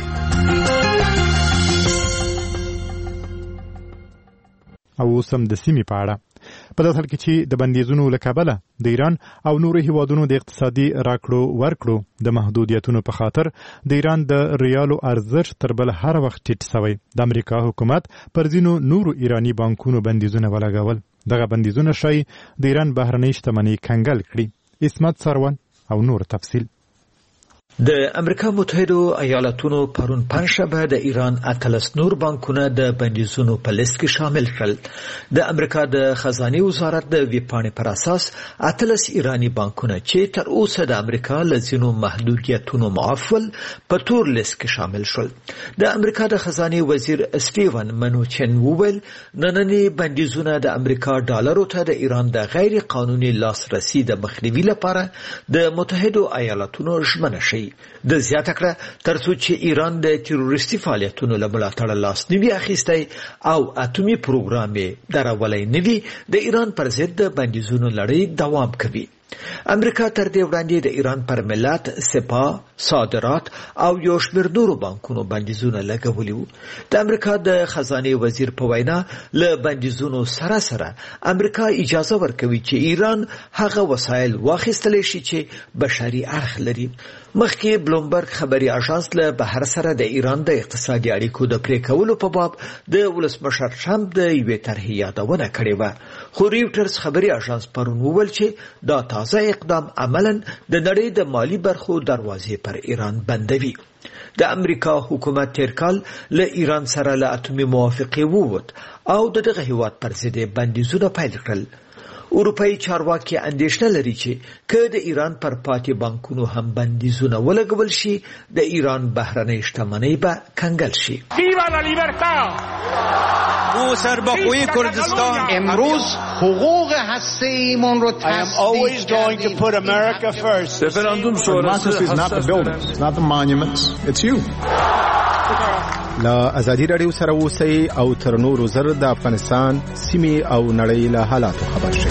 او اوس هم د سیمې په اړه په داسې حال کې چې د بندیزونو له کبله د ایران او نورو هیوادونو د اقتصادي راکړو ورکړو د محدودیتونو په خاطر د ایران د ریالو ارزښت تر بل هر وخت ټیټ شوی. د امریکا حکومت پر ځینو نورو ایرانی بانکونو بندیزونه ولګول. دغه بندیزونه ښایي د ایران بهرنۍ شتمنۍ کنګل کړي. اسمت سروان او نور تفصیل. د امریکا متحده ایالاتونو پرون پنځشنبه د ایران اتلس نور بانکونه د بندیزونو په لیست کې شامل کړل. د امریکا د خزانه وزارت د ویبپاڼې پر اساس اتلس ایرانی بانکونه چې تر اوسه د امریکا له ځینو محدودیتونو معاف ول په تور لیست کې شامل شول. د امریکا د خزانه وزیر سټیون منوچن وویل نننی بندیزونه د امریکا ډالرو ته د ایران د غیر قانوني لاسرسي د مخنیوي لپاره د متحده ایالاتونو ژمنه شي. د زیاته کړه ترڅو چې ایران د تروریستي فعالیتونو له ملاتړ لاس نیوي اخیستی او اتومي پروګرام یې درولی نوي د ایران پر ضد د بندیزونو لړۍ دوام کوي. امریکا تر دې وړاندې د ایران پر ملت، سپاه، صادرات او یو شمېر نورو بانکونو بندیزونه لګولي وو. د امریکا د خزانه وزیر په وینا له بندیزونو سره سره امریکا اجازه ورکوي چې ایران هغه وسایل واخیستلی شي چې بشري اړخ لري. مخکې بلومبرګ خبري اژانس له بهر سره د ایران د اقتصادي اړیکو د پرې کولو په باب د ولسمشر ټرمپ د یوې طرحې یادونه کړې وه. خو ریوټرز خبري اژانس پرون وویل چې دا تازه اقدام عملاً د نړۍ د مالی برخو دروازې پر ایران بندوي. د امریکا حکومت تیر کال له ایران سره له اتومي موافقې ووت او د دغه هیواد پر ضد بندیزونه پیل کړل. اروپאי چارواکي اندېښنه لري چې که د ایران پر پاتې بانکونو هم بندیزونه ولګول شي د ایران بهرنۍ شتمنۍ به کنګل شي. سرباخوی کردستان امروز حقوق هسته‌ایمون رو تثبیت کردیم. رفراندوم لا ازادي رادیو سره اوسئ او تر نورو زر د افغانستان سیمې او نړۍ له حالاتو خبر شئ.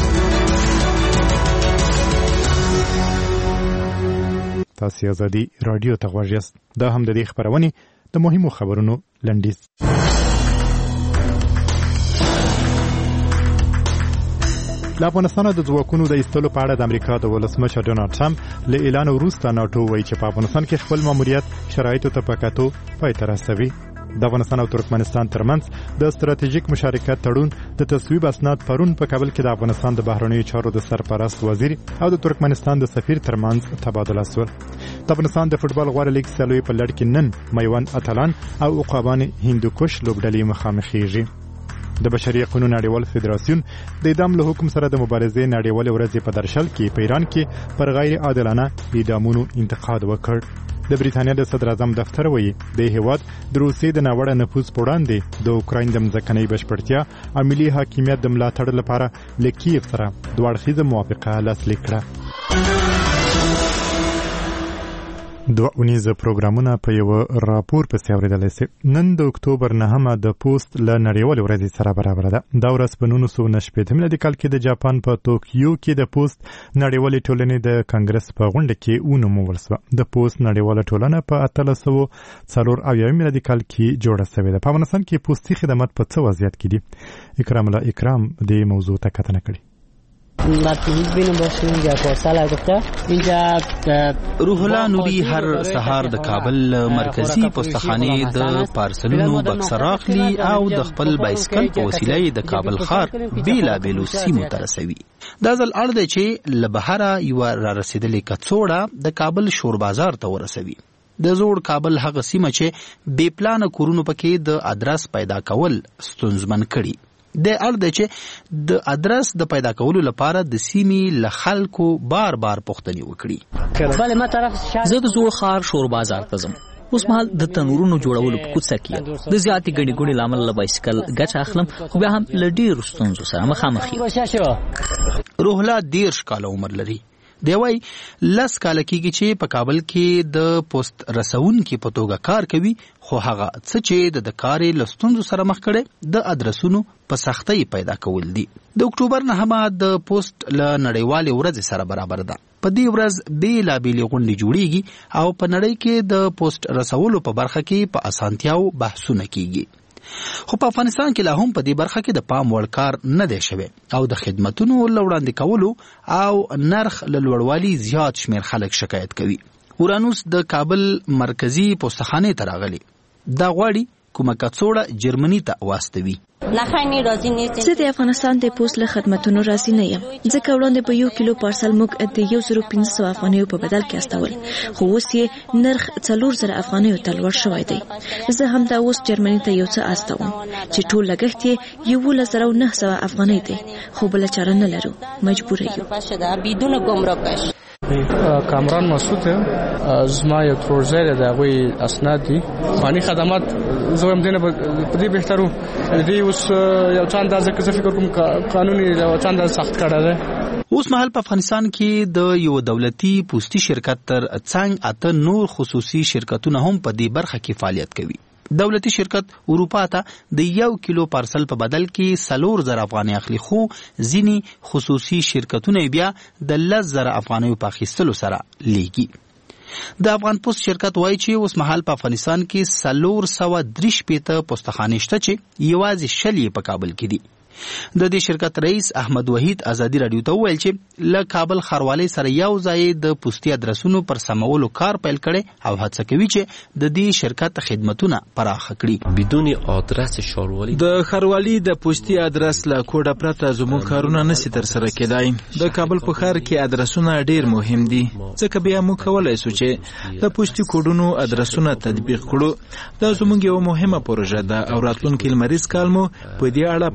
تاسو ازادي رادیو ته غوږ یاست. دا هم د دې خبرونه د مهمو خبرونو لنډیز. له افغانستان د ځواکونو د ایستلو په اړه د امریکا د ولسمشر ډونالډ ټرمپ له اعلان وروسته ناټو وایي چې په افغانستان کې خپل ماموریت شرایطو ته په کتو پای ته رسوي. د افغانستان او ترکمنستان ترمنځ د ستراتیژیک مشارکت تړون د تصویب اسناد پرون په کابل کې د افغانستان د بهرنیو چارو د سرپرست وزیر او د ترکمنستان د سفیر ترمنځ تبادله شول. د افغانستان د فوتبال غوړ لیګ سیالیو په لړ کې نن میوند اتلان او عقابان هندوکش لوبډلې مخامخېږي. د بشري حقوقو نړیوال فدراسیون د اعدام له حکم سره د مبارزې نړیوال ورځ په درشل کې په ایران کې پر غیر عادلانه اعدامونو انتقاد وکړ. د بریتانیا د صدر اعظم دفتر وایي د هیواد د روسیې د ناوړه نفوذ په وړاندې د اوکراین د ځمکنۍ بشپړتیا او ملي حاکمیت د ملاتړ لپاره له کیف سره دوه اړخیزه موافقه لاسلیک کړه. دوه اونیزه پروګرامونه په یو راپور پسې اورېدلی سي. نن د اکتوبر نهمه د پوسټ له نړیوالې ورځې سره برابره ده. دا ورځ په نولس سوه نهه شپېته میلادي کال کې د جاپان په توکیو کې د پوسټ نړیوالې ټولنې د کانګرس په غونډه کې ونومول شوه. د پوسټ نړیواله ټولنه په اتلس سوه څلور اویا میلادي کال کې جوړه شوې ده. په افغانستان کې پوستي خدمات په څه وضعیت کې دي؟ اکرام الله اکرام دې موضوع ته کتنه کړې. روح الله نوري هر سهار د کابل مرکزی پستخانه د پارسلونو بکس راخلي او د خپل بایسکل په وسیله د کابل ښار بیلا بیلو سیمو ته رسوي. دا ځل اړ دی چې له بهره یو را رسیدلې کڅوړه د کابل شور بازار ته ورسوي. د زوړ کابل هغه سیمه چې بې پلانه کورونو پکې د ادرس پیدا کول ستونزمن کړي. د اړ دی چې د ادرس د پیدا کولو لپاره د سیمې له خلکو بار بار پوښتنې وکړي. زه د زوړ ښار شور بازار ته ځم. اوس مهال د تنورونو جوړولو په کوڅه کې د زیاتې ګڼې ګوڼې له امله له بایسکل ګټه اخلم، خو بیا هم له ډېرو ستونزو سره مخامخ یم. روح الله دېرش کاله عمر لري. دی وایي لس کاله کېږي چې په کابل کې د پوسټ رسونکي په توګه کار کوي، خو هغه څه چې د کار له ستونزو سره مخ کړي د ادرسونو په سختۍ پیدا کول دي. د اکتوبر نهمه د پوسټ له نړیوالې ورځې سره برابر ده. په دې ورځ بېلابېلې غونډې جوړیږي او په نړۍ کې د پوسټ رسولو په برخه کې په اسانتیاو بحثونه کیږي. خو په افغانستان کې لا هم په دې برخه کې د پام وړ کار نه دی شوی او د خدمتونو له وړاندې کولو او نرخ له لوړوالي زیات شمېر خلک شکایت کوي. اورانوس د کابل مرکزی پوستخانې ته راغلی. دا غواړي کومه کڅوړه جرمني ته واستوي. زه د افغانستان د پوسټ له خدمتونو راضي نه یم، ځکه وړاندې په یو کیلو پارسل موږ د یو زرو پنځه سوه افغانیو په بدل کې استول، خو اوس یې نرخ څلور زره افغانیو ته لوړ شوی دی. زه همدا اوس جرمني ته یو څه استوم چې ټول لګښت یې یولس زره نهه سوه افغانۍ دی، خو بله چاره نه لرو، مجبوره یو. کامران مسعود یم. زما یو ترورزی دی، د هغوی اسناد دي فاني خدمات. زه وایم دې نه په دې بهترو دې اوس یو څه اندازه که زه فکر کوم قانوني یو څه اندازه سخت کړی دی. اوس مهال په افغانستان کې د یو دولتي پوستي شرکت تر څنګ اته نور خصوصي شرکتونه هم په دې برخه کې فعالیت کوي. دولتي شرکت اروپا ته د یو کیلو پارسل په بدل کې څلور زره افغانۍ اخلي، خو ځینې خصوصي شرکتونه بیا د لس زره افغانیو په اخیستلو سره لیږي. د افغان پوسټ شرکت وایي چې اوس مهال په افغانستان کې څلور سوه درې شپېته پوستخانې شته چې یوازې شل یې په کابل کې دي. د دې شرکت رئیس احمد وحید ازادي رادیو ته وویل چې له کابل ښاروالۍ سره یو ځای د پوستي ادرسونو پر سمولو کار پیل کړي او هڅه کوي چې د دې شرکت خدمتونه پراخه کړي. بدون آدرس ښاروالۍ د ښاروالۍ د پوستي ادرس له کوډه پرته زموږ کارونه نشي ترسره کېدای. د کابل په ښار کې ادرسونه ډیر مهم دي، ځکه بیا موږ کولای شو چې د پوستي کوډونو ادرسونه تطبیق کړو. دا زموږ یو مهمه پروژه ده او راتلونکي لمریز کال مو په دې اړه پلان جوړ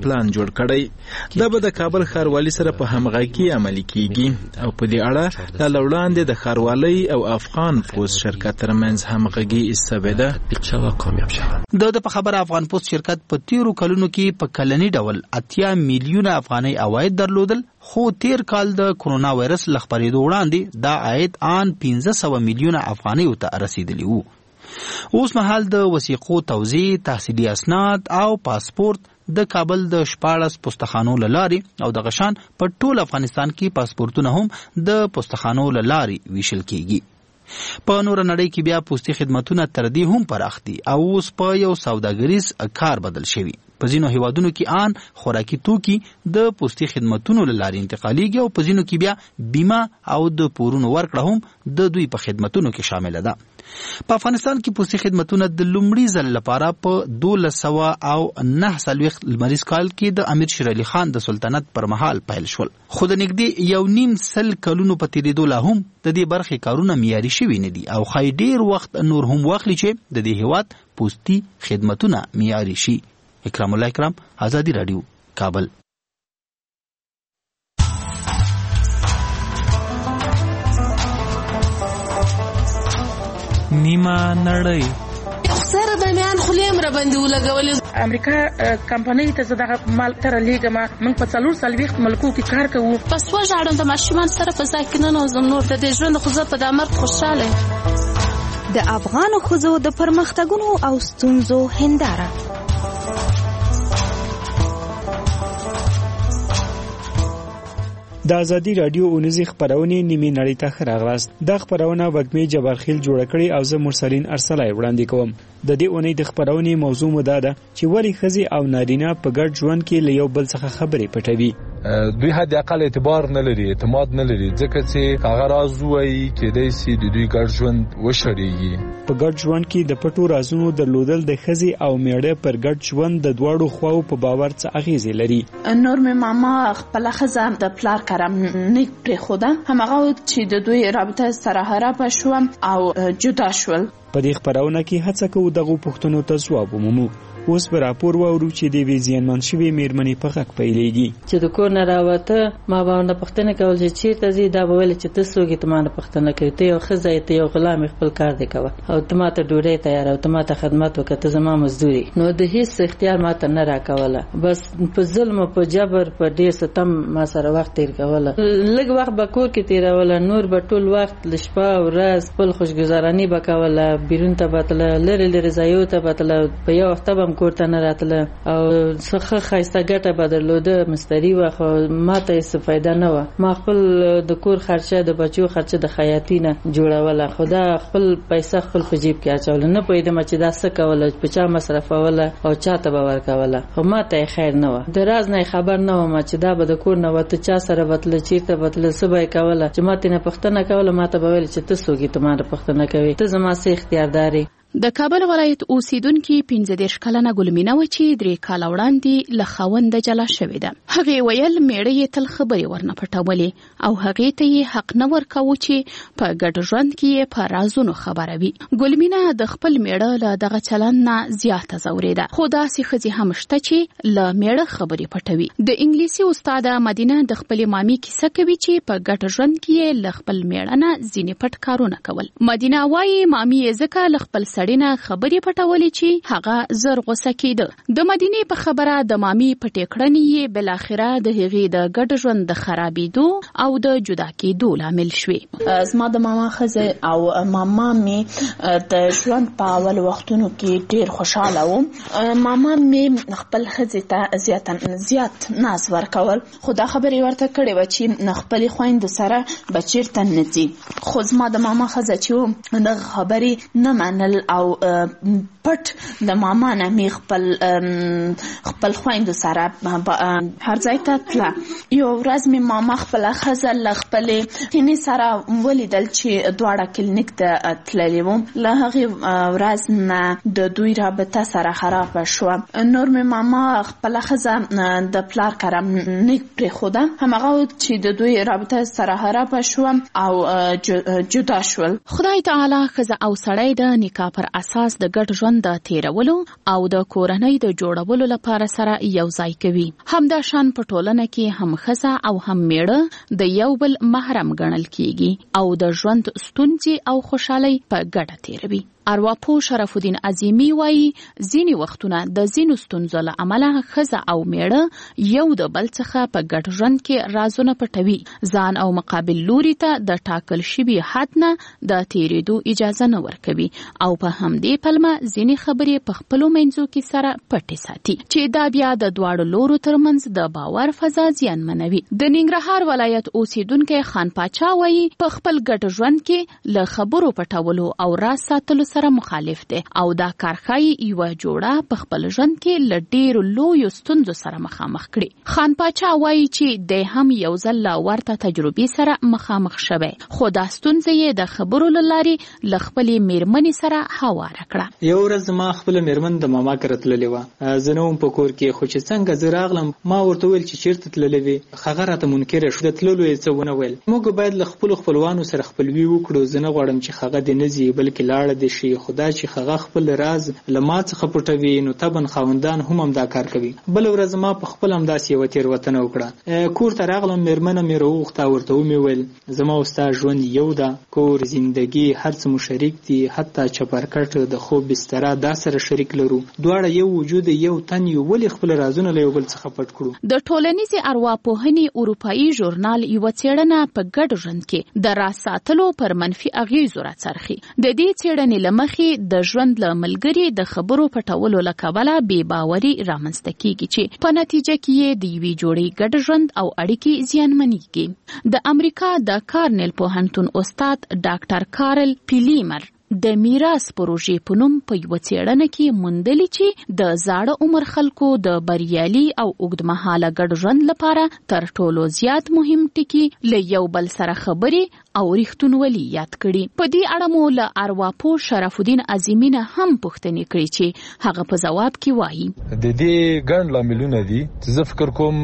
جوړ کړی. دا به د کابل ښاروالي سره په همغږي عملي کیږي او په دې اړه لا لوړاندې د ښاروالۍ او افغان پوسټ شرکت ترمنځ همغږي استفاده. د په خبره افغان پوسټ شرکت په تیرو کلونو کې په کلنی ډول اتیا میلیونه افغاني عواید درلودل، خو تیر کال د کرونا وایرس له خپرېدو وړاندې دا عاید آن پنځه سوه میلیونه افغانیو ته رسیدلی وو. اوس مهال د وثیقو توزیع، تحصیلي اسناد او پاسپورت د کابل د شپاړس پوستخانو له لارې او د غشان په ټول افغانستان کې پاسپورتونه هم د پوستخانو له لارې ویشل کیږي. په نور نړۍ کې بیا پوستي خدمتونه تر دې هم پراخ دي او اوس په یو سوداګریز کار بدل شوي. په ځینو هیوادونو کې آن خوراکي توکي د پوستي خدمتونو له لارې انتقالیږي او په ځینو کې بیا بیمه او د پورونو ورکړه هم د دوی په خدمتونو کې شامله ده. په افغانستان کې پوستي خدمتونه د لومړي ځل لپاره په دولس سوه او نهه څلوېښت لمریز کال کې د امیر شیر علي خان د سلطنت پر مهال پیل شول، خو د نږدې یو نیم سل کلونو په تېرېدو لا هم د دې برخې کارونه معیاري شوي نه دي او ښایي ډېر وخت نور هم واخلي چې د دې هېواد پوستي خدمتونه معیاري شي. اکرام الله اکرام، آزادی رادیو، کابل. نیمه نړۍ سره د میان خلیم را باندې ولګولې. امریکا کمپنۍ ته زه دغه مال تر لېږم. موږ په څلور څلوېښت ملکو کې کار کوو. بس وژاړم د ماشومان سره په ځای کې ننوځم. نور د دې ژوند خو زه په دا مرګ خوشحاله یم. د افغانو ښځو د پرمختګونو او ستونزو هنداره. د ازادي رادیو اونیزي خبرونه نیمه نړۍ ته خراغلاست. د خبرونه وګمې جبارخیل جوړ کړي او زه مرسلین ارسلای وړاندې کوم. د دې اونۍ د خبرونه موضوع مو ده چې ولی خزي او نارینه په ګډ ژوند کې له یو بل څخه خبرې پټوي. دوی حد اقل اعتبار نه لري، اعتماد نه لري، ځکه چې هغه راز وایي چې د سي د دوی ګډ ژوند وشړيږي. په ګډ ژوند کې د پټو رازونو درلودل د خزي او میړه پر ګډ ژوند د دواړو خواو په باور څه اغیزه لري. نور مې ماما خپل خزه د پلار کرم نه پرې خوده، همغه چې د دوی رابطه سره خراب شو او جدا شول. په دې خبرونه کې هڅه کوو دغه پوښتنو ته ځواب ومومو. اوس به راپور واورو چې د ویزیانمن شوی میرمنې په غږ پیلېږي چې د کور نه راوته ما باندې پښتنه کول چې چیرته زی دا ویل چې تاسو کې تمانه پښتنه کوي ته یو خزه ته یو غلام خپل کار دی کوي او تماته ډوډۍ تیار او تماته خدمت وکړه زما مزدوري نو د هیڅ اختیار ماته نه راکوله بس په ظلم او په جبر په ډیر ستم ما سره وخت تیر کوله لږ وخت به کور کې تیروله نور به ټول وخت لشپه او ورځ خپل خوشګزارانی وکوله بیرون ته بتله لری لری ځایو ته بتله په یو وخت به کوړه نه راتله او څخه خایسته ګټه بدلوده مستری واخو ماته څه فائدہ نه و ما خپل د کور خرچه د بچو خرچه د خیاطینه جوړوله خدا خپل پیسې خپل په جیب کې اچول نه پوهیدم چې دا څه کوله په چا مصرفوله او چاته به ورکوله خو ماته خیر نه و د راز نه خبر نه و ما چې دا به د کور نه وته چا سره وتل چیرته وتل سبا کوله چې ماته نه پښتنه کوله ماته به ویل چې تاسو کې تمہاره پښتنه کوي ته زما سي اختیارداري د کابل ولایت اوسیدونکو پنځه دېرش کلنه ګلمینه و چې درې کاله وړاندې له خاوند جلا شوې ده هغه ویل میړه یې تل خبرې ورنه پټولې او هغه ته یې حق نه ورکاوه چې په ګډ ژوند کې په رازونو خبره وي ګلمینه د خپل میړه له دغه چلند نه زیاته زوریده خو داسې ښځې هم شته چې له میړه خبرې پټوي د انګلیسي استاده مدینه د خپل مامي کیسه کوي چې په ګډ ژوند کې له خپل میړه نه ځینې پټ کارونه کول مدینه وايي مامي یې ځکه له خپل سړینه خبرې پټولې چې هغه زر غوسه کېده د مدینه په خبره د مامي پټې کړنې یې بل اخره د هغې د ګډ ژوند د خرابېدو او د جدا کېدو لامل شوې زما د ماما ښځه او ماما مې د ژوند په اول وختونو کې ډېر خوشاله و ماما مې خپل ښځې ته زیات زیات ناز ورکول خو دا خبرې ورته کړې و چې خپلې خویندو سره به چېرته نه ځي خو زما د ماما ښځه چې دغه خبرې نه منل او پټ د ماما نه می خپل خپل خويندو سره هر ځای ته تله یو ورځ می ماما خپل خزه ل خپل هني سره ولیدل چې دواړه کلینیک ته تللی وو له هغه ورځ نه د دوی رابطه سره خراب شو نور می ماما خپل خزه د پلار کرم نه پرې خوده همغه چې د دوی رابطه سره خراب شو او جدا شول خدای تعالی خزه او سړی د نکاح پر اساس د ګډ ژوند ژوند د تیرولو او د کورنۍ د جوړولو لپاره سره یو ځای کوي. همدا شان په ټولنه کې هم ښځه او هم میړه د یو بل محرم ګڼل کیږي او د ژوند ستونزې او خوشحالي په ګډه تیروي. ارواپوه شرف الدین عظیمی وایي ځینې وختونه د ځینو ستونزو له امله ښځه او میړه یو د بل څخه په ګډ ژوند کې رازونه پټوي، ځان او مقابل لوري ته د ټاکل شوي حد نه د تیریدو اجازه نه ورکوي او په همدې پلمه ځینې خبرې په خپلو منځو کې سره پټې ساتي چې دا بیا د دواړو لورو ترمنځ د باور فضا زیانمنوي. د ننګرهار ولایت اوسیدونکی خان پاچا وایي په خپل ګډ ژوند کې له خبرو پټولو او راز ساتلو سره مخالف دی او دا کار ښایي یوه جوړه په خپل ژوند کې له ډېرو لویو ستونزو سره مخامخ کړي. خان پاچا وایي چې دی هم یو ځل له ورته تجربې سره مخامخ شوی، خو دا ستونزه یې د خبرو له لارې له خپلې میرمنې سره هواره کړه. یو ورځ زما خپله میرمن د ماما کره تللې وه، زه نه وم په کور کې، خو چې څنګه زه راغلم ما ورته وویل چې چېرته تللې وې. هغه راته منکره شو، د تللو یې څه ونه ویل. موږ باید له خپلو خپلوانو سره خپلوي وکړو. زه نه غواړم چې هغه دې نه ځي بلکې لاړه دې شي، خدا چې هغه خپل راز له ما څخه پټوي نو طبعا خاوندان هم همدا کار کوي. بل ورځ ما په خپل همداسې یوه تېروتنه وکړه. کور ته راغلم، میرمنه مې راوغوښته، ورته ومې ویل زما او ستا ژوند یو ده، کور، زندګي، هر څه مو شریک دي، حتی چپرکټ، د خوب بستره دا سره شریک لرو، دواړه یو وجود یو تن یو، ولې خپل رازونه له یو بل څخه پټ کړو؟ د ټولنیزې ارواپوهنې اروپایي ژورنال یوه څېړنه په ګډ ژوند کې د راز ساتلو پر منفي اغېزو راڅرخي. د دې څېړنې له مخې د ژوند له ملګري د خبرو پټولو له کبله بې باوري رامنځته کیږي چې په نتیجه کې یې د یوې جوړې ګډ ژوند او اړیکې زیانمنېږي. د امریکا د کارنل پوهنتون استاد ډاکټر کارل پیلیمر د میراث پروژې په نوم په یوه څېړنه کې موندلي چې د زاړه عمر خلکو د بریالي او اوږدمهاله ګډ ژوند لپاره تر ټولو زیات مهم ټکي له یو بل سره خبرې او ریښتونولي یاد کړي. په دې اړه مو له ارواپوه شرف الدین عظیمی نه هم پوښتنې کړې چې هغه په ځواب کې وایي د دې ګڼ لاملونه دي چې زه فکر کوم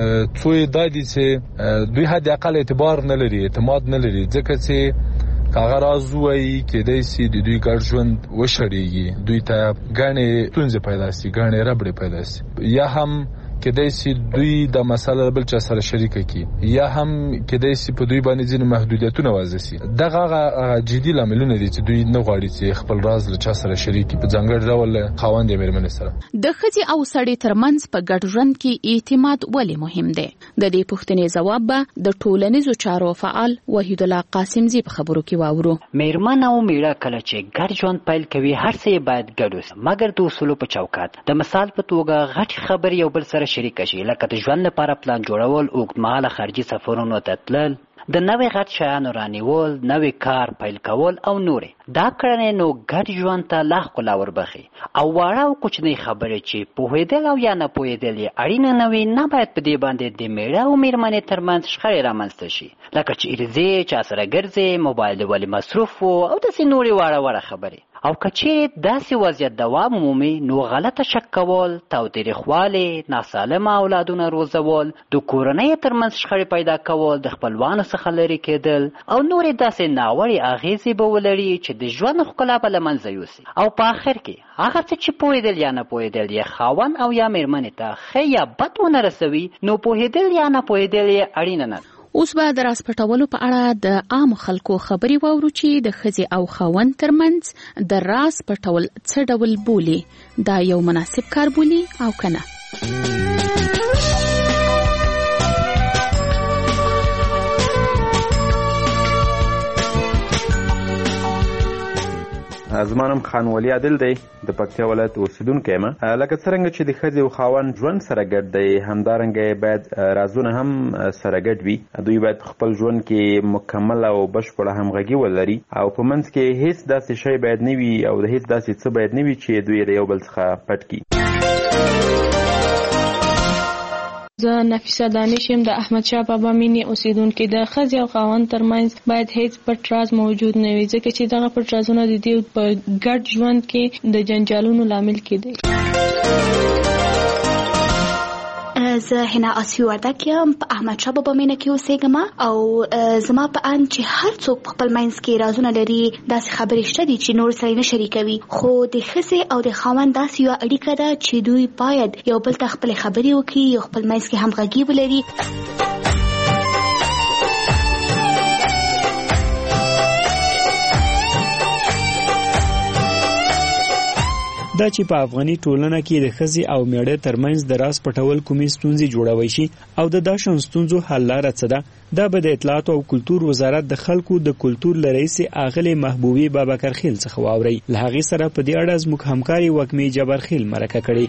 څو یې دا دي چې دوی حد اقل اعتبار نه لري، اعتماد نه لري، ځکه چې هغه راز وایي کېدای شي د دوی ګډ ژوند وشړېږي، دوی ته ګڼې ستونزې پیدا شي، ګڼې ربړې پیدا شي، یا هم کېدای شي دوی د مسله بل چا سره شریکه کړي، یا هم کېدای شي په دوی باندې ځینې محدودیتونه وضع شي. دغه هغه جدي لاملونه دي چې دوی نه غواړي چې خپل راز له چا سره شریک کړي، په ځانګړي ډول خاوند یا مېرمنې سره. د ښځې او سړي ترمنځ په ګډ ژوند کې اعتماد ولې مهم دی؟ د دې پوښتنې ځواب به د ټولنیزو چارو فعال وحید الله قاسمزي په خبرو کې واورو. میرمن او میړه کله چې ګډ ژوند پیل کوي هر څه یې باید ګډ وي، مګر د اصولو په چوکاټ. د مثال په توګه غټې خبرې یو بل سره شریک شي، لکه د ژوند لپاره پلان جوړول، اوږدمهاله خارجي سفرونو ته تلل، د نوې غټ شیانو رانیول، نوې کار پیل کول او نورې. دا کړنې نو ګډ ژوند ته لا ښکلا وربخي. او واړه او کوچنۍ خبرې چې پوهېدل او یا نه پوهېدل یې اړینه نه وي، نه باید په دې باندې د میړه او میرمنې ترمنځ شخړې رامنځته شي، لکه چیرې ځې، چا سره ګرځې، موبایل دې ولې مصروف و او داسې نورې واړه واړه خبرې. او که چیرې داسې وضعیت دوام ومومي نو غلطه شک کول، تاوتریخوالی، ناسالمه اولادونه روزول، د کورنۍ ترمنځ شخړې پیدا کول، د خپلوانو څخه لرې کېدل او نورې داسې ناوړې اغېزې به ولري چې د ژوند ښکلا به له منځه یوسي. او په آخر کې هغه څه چې پوهېدل یا نه پوهېدل یې خاوند او یا مېرمنې ته ښه یا بد ونه رسوي، نو پوهېدل یا نه پوهېدل یې اړینه نه ده. اوس به د راز پټولو په اړه د عامو خلکو خبرې واورو چې د ښځې او خاوند ترمنځ د راز پټول څه ډول بولي، دا یو مناسب کار بولي او که نه. زما نوم خان ولی عادل دی، د پکتیا ولایت اوسیدونکی یم. لکه څرنګه چې د ښځې او خاوند ژوند سره ګډ دی، همدارنګه باید رازونه هم سره ګډ وي. دوی باید په خپل ژوند کې مکمل او بشپړه همغږي ولري او په منځ کې هیڅ داسې شی باید نه وي او د هیڅ داسې څه باید نه وي چې دوی د یو بل څخه پټ کړي. زه نفیسه دانش یم، د احمد شاه بابا مینې اوسیدونکې. د ښځې او خاوند ترمنځ باید هیڅ پټ راز موجود نه وي، ځکه چې دغه پټ رازونه د دوی په ګډ ژوند کې د جنجالونو لامل کېدی. زه حنا اسیو وردک یم په احمد شاه بابا مینه کې اوسېږم او زما په ان چې هر څوک په خپل منځ کې رازونه لري داسې خبرې شته دي چې نور سره نه شریکوي خو د ښځې او د خاوند داسې یوه اړیکه ده چې دوی باید یو بل ته خپلې خبرې وکړي یو خپل منځ کې همغږي ولري. دا چې په افغاني ټولنه کې د ښځې او میړه ترمنځ د راز پټول کومې ستونزې جوړوي شي او د داشن ستونزو حل لاره څه ده دا به د اطلاعات او کلتور وزارت د خلکو د کلتور لرئیس اغلې محبوبي بابکر خیل څخه واوري. له هغې سره په دې اړه زموږ همکاري وکمې جبر خیل مرکه کړې.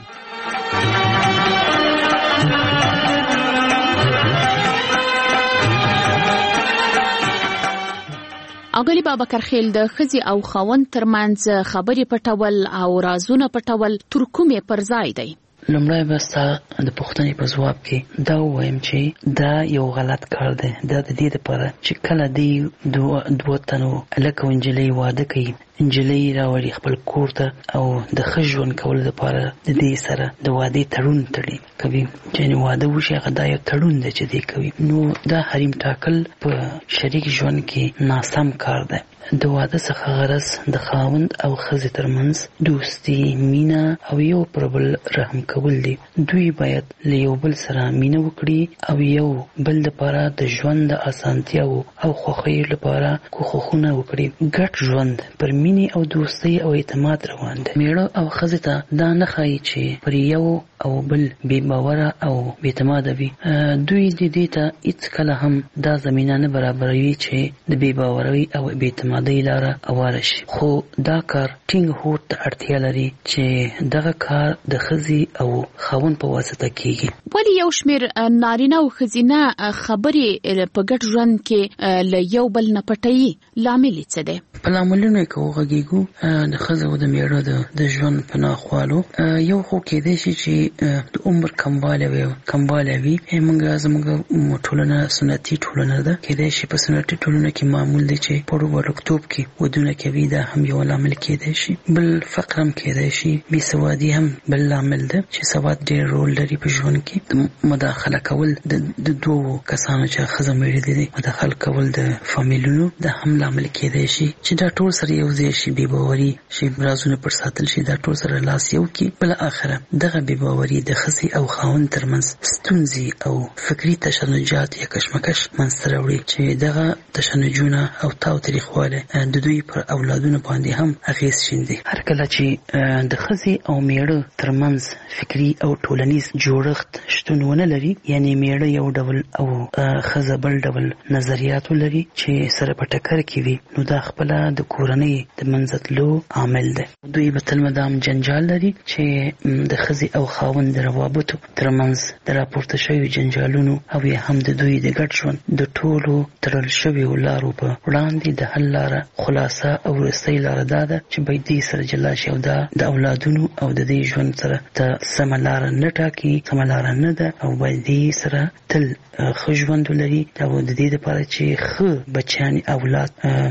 اغلی بابکر خیل د ښځې او خاوند ترمنځ خبرې پټول او رازونه پټول تر کومې پر ځای دی؟ لومړی به ستا د پوښتنې په ځواب کې دا ووایم چې دا یو غلط کار دی. دا د دې لپاره چې کله دی دوه تنو هلک او نجلۍ واده کوي نجلۍ راوړي خپل کور ته او د ښه ژوند کولو لپاره د دې سره د وادې تړون تړي کوي چې واده وشي هغه دا یو تړون دی چې دی کوي نو دا حریم ټاکل په شریک ژوند کې ناسم کار دی. د واده څخه غرض د خاوند او ښځې ترمنځ دوستي مینه او یو پر بل رحم کول دي. دوی باید له یو بل سره مینه وکړي او یو بل لپاره د ژوند د اسانتیاو او خوښۍ لپاره کوښښونه وکړي. ګډ ژوند پر مینې او دوستۍ او اعتماد روان دی. میړه او ښځې ته دا نه ښایي چې پر یو او بل بې باوره او بې اعتماده وي. دوی د دې ته هیڅ کله هم دا زمینه نه برابروي چې د بې باورۍ او بې اعتمادۍ لاره اواره شي. خو دا کار ټینګ هوډ ته اړتیا لري چې دغه کار د ښځې او خاوند په واسطه کیږي. ولې یو شمېر نارینه او ښځینه خبرې په ګډ ژوند کې له یو بل نه پټوي؟ لامل یې څه دی؟ په لاملونو یې که وغږېږو د ښځې او د میړه د ژوند په ناخوالو یو خو کېدای شي چې د عمر کموالی وي کموالی وي موږ زموږ ټولنه سنتي ټولنه ده. کېدای شي په سنتي ټولنه کې معمول دی چې په وړوکتوب کې ودونه کوي. دا هم یو لامل کېدای شي. بل فقر هم کېدای شي. بې سوادي هم بل لامل ده چې سواد ډېر رول لري په ژوند کې. د مداخله کول د دوو کسانو چې ښځه میړه دي مداخله کول د فامیلونو دا هم لامل کېدای شي چې دا ټول سره یو ځای شي. بې باوري شي رازونه پر ساتل شي دا ټول سره لاس یو کې. بل اخره دغه بې باوري د ښځې او خاوند ترمنځ ستونزې او فکري تشنجات یا کشمکش منځته راوړي چې دغه تشنجونه او تاو تریخواله د دوی پر اولادونو باندې هم اغیز شیندي. هر کله چې د ښځې او میړه ترمنځ فکري او ټولنیز جوړښت شتون ونه لري یعنی میړه یو ډول او ښځه بل ډول نظریات لري چې سره په ټکر کې وي نو دا خپل د کورنۍ د منځتلو عامل دی. دوی به تل مدام جنجال لري چې د ښځې او خاوند د روابطو ترمنځ د راپورته شویو جنجالونو او یا هم د دوی د ګډ ژوند د ټولو تړل شویو لارو په وړاندې د حل لاره خلاصه او وروستۍ لاره دا ده چې باید دې سره جلا شي او دا د اولادونو او د دې ژوند سره ته سمه لاره نه ټاکي سمه لاره نه ده او باید دې سره تل ښه ژوند ولري او د دې لپاره چې ښه بچیان اولاد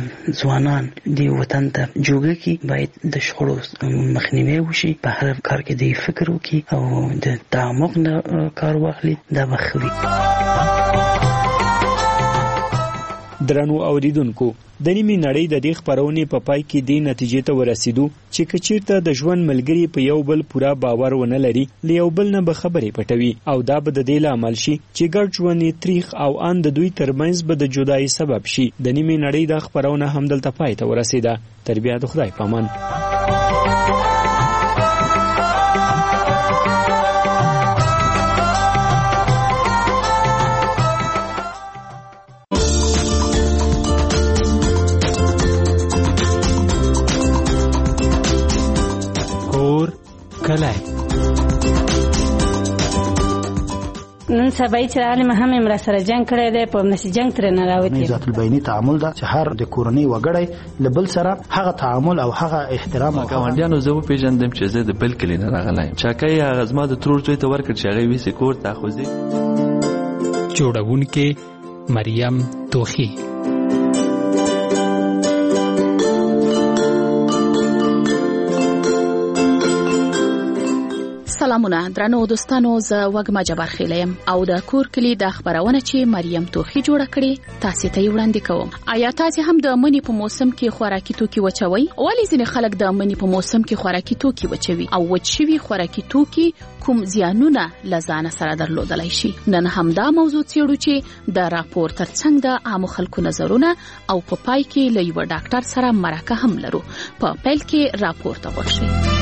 ځوانان دې وطن ته جوړه کړي باید د شخړو مخنیوی وشي. په هر کار کې دې فکر وکړي او د تعمق نه کار واخلي. دا به ښه وي. درنو اوریدونکو د نیمې نړۍ د دې خبرونې په پای کې دې نتیجې ته ورسېدو چې که چیرته د ژوند ملګري په یو بل پوره باور ونه لري له یو بل نه به خبرې پټوي او دا به د دې لامل شي چې ګډ ژوند تریخ او ان د دوی ترمنځ به د جدایي سبب شي. د نیمې نړۍ د خبرونه هم دلته پای ته ورسېده. تر بیا د خدای پامان. نن سبا چې عالم هم امر سره جنگ کړی دی په نشي جنگ تر نه راوتی. ذات البینی تعامل دا چې هر د کورنۍ وګړی لبل سره هغه تعامل او هغه احترام او ګاونډیانو زه په پیژندم چې زه د بل کلی نه راغلی چاکای هغه زما د ترور ته ورکړ چې هغه ویسې کور ته خوځي. جوړونکې مریم توخی. سلامونه درنو دوستانو، زه وګما جبار خیل یم او د کور کلی د خبرونه چې مریم توخی جوړه کړې تاسو ته وړاندې کوم. آیا تاسو هم د منی په موسم کې خوراکي توکي وچوي؟ ولی ځینې خلک د منی په موسم کې خوراکي توکي وچوي او وچوي خوراکي توکي کوم زیانونه لزانه سره درلودلای شي؟ نن هم دا موضوع څېړو چې د راپور ترڅنګ د عام خلکو نظرونه او په پای کې له یو ډاکټر سره مرکه هم لرو. په پیل کې راپور ته ورشئ.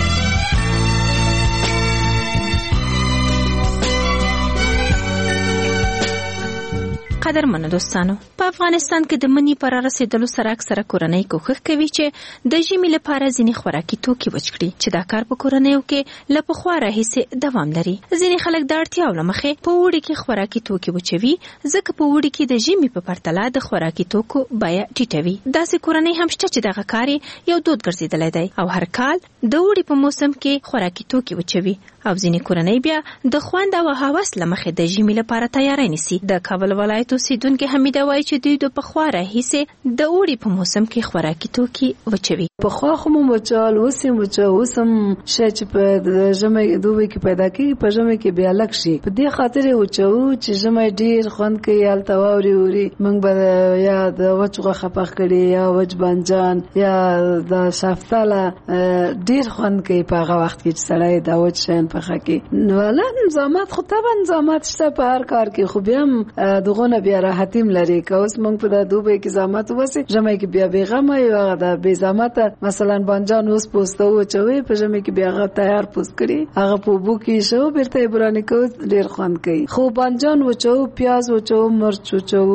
قدرمنو دوستانو، په افغانستان کې د منی پر رسیدلو سره اکثره کورنۍ کوښښ کوي چې د ژمي لپاره ځینې خوراکي توکي وچ کړي چې دا کار په کورنیو کې له پخوا راهیسې دوام لري. ځینې خلک د اړتیاو له مخې په اوړي کې خوراکي توکي وچوي، ځکه په اوړي کې د ژمي په پرتله د خوراکي توکو بیه ټیټه وي. داسې کورنۍ هم شته چې دغه کار یو دود ګرځېدلی دی او هر کال د اوړي په موسم کې خوراکي توکي وچوي، او ځینې کورنۍ بیا د خوند او هوس له مخې د ژمي لپاره تیاری نیسي. د کابل ولایت اوسیدونکې حمیده وایي چې دوی د پخوا راهیسې د اوړي په موسم کې خوراکي توکي وچوي. پخوا خو مو وچول، اوس یې وچو، اوس هم شی چې په ژمي دوبي کې پیدا کېږي په ژمي کې بیا لږ شي. په دې خاطر یې وچوو چې ژمي ډېر خوند کوي، هلته واورې اوري. موږ به یا د وچ غوښه پخ کړي یا وچ بانجان یا د شفتله ډېر خوند کوي په هغه وخت کې چې سړی دا وچ شیان پخه کوي. نو لا نظامات خو طبعا نظامات شته په هر کار کې، خو بیا هم دغونه بیا راحتیم لري. که اوس موږ په د دوبۍ کې زحمت وباسي، ژمي کې بیا بېغمه یو، هغه د بې زحمته مثلا بانجان اوس پوسته وچوي، په ژمي کې بیا هغه تیار پوست کړي، هغه په اوبو کې شو بیرته یې برانې کوو، ډېر خوند کوي. خو بانجان وچوو، پیاز وچوو، مرچ وچوو،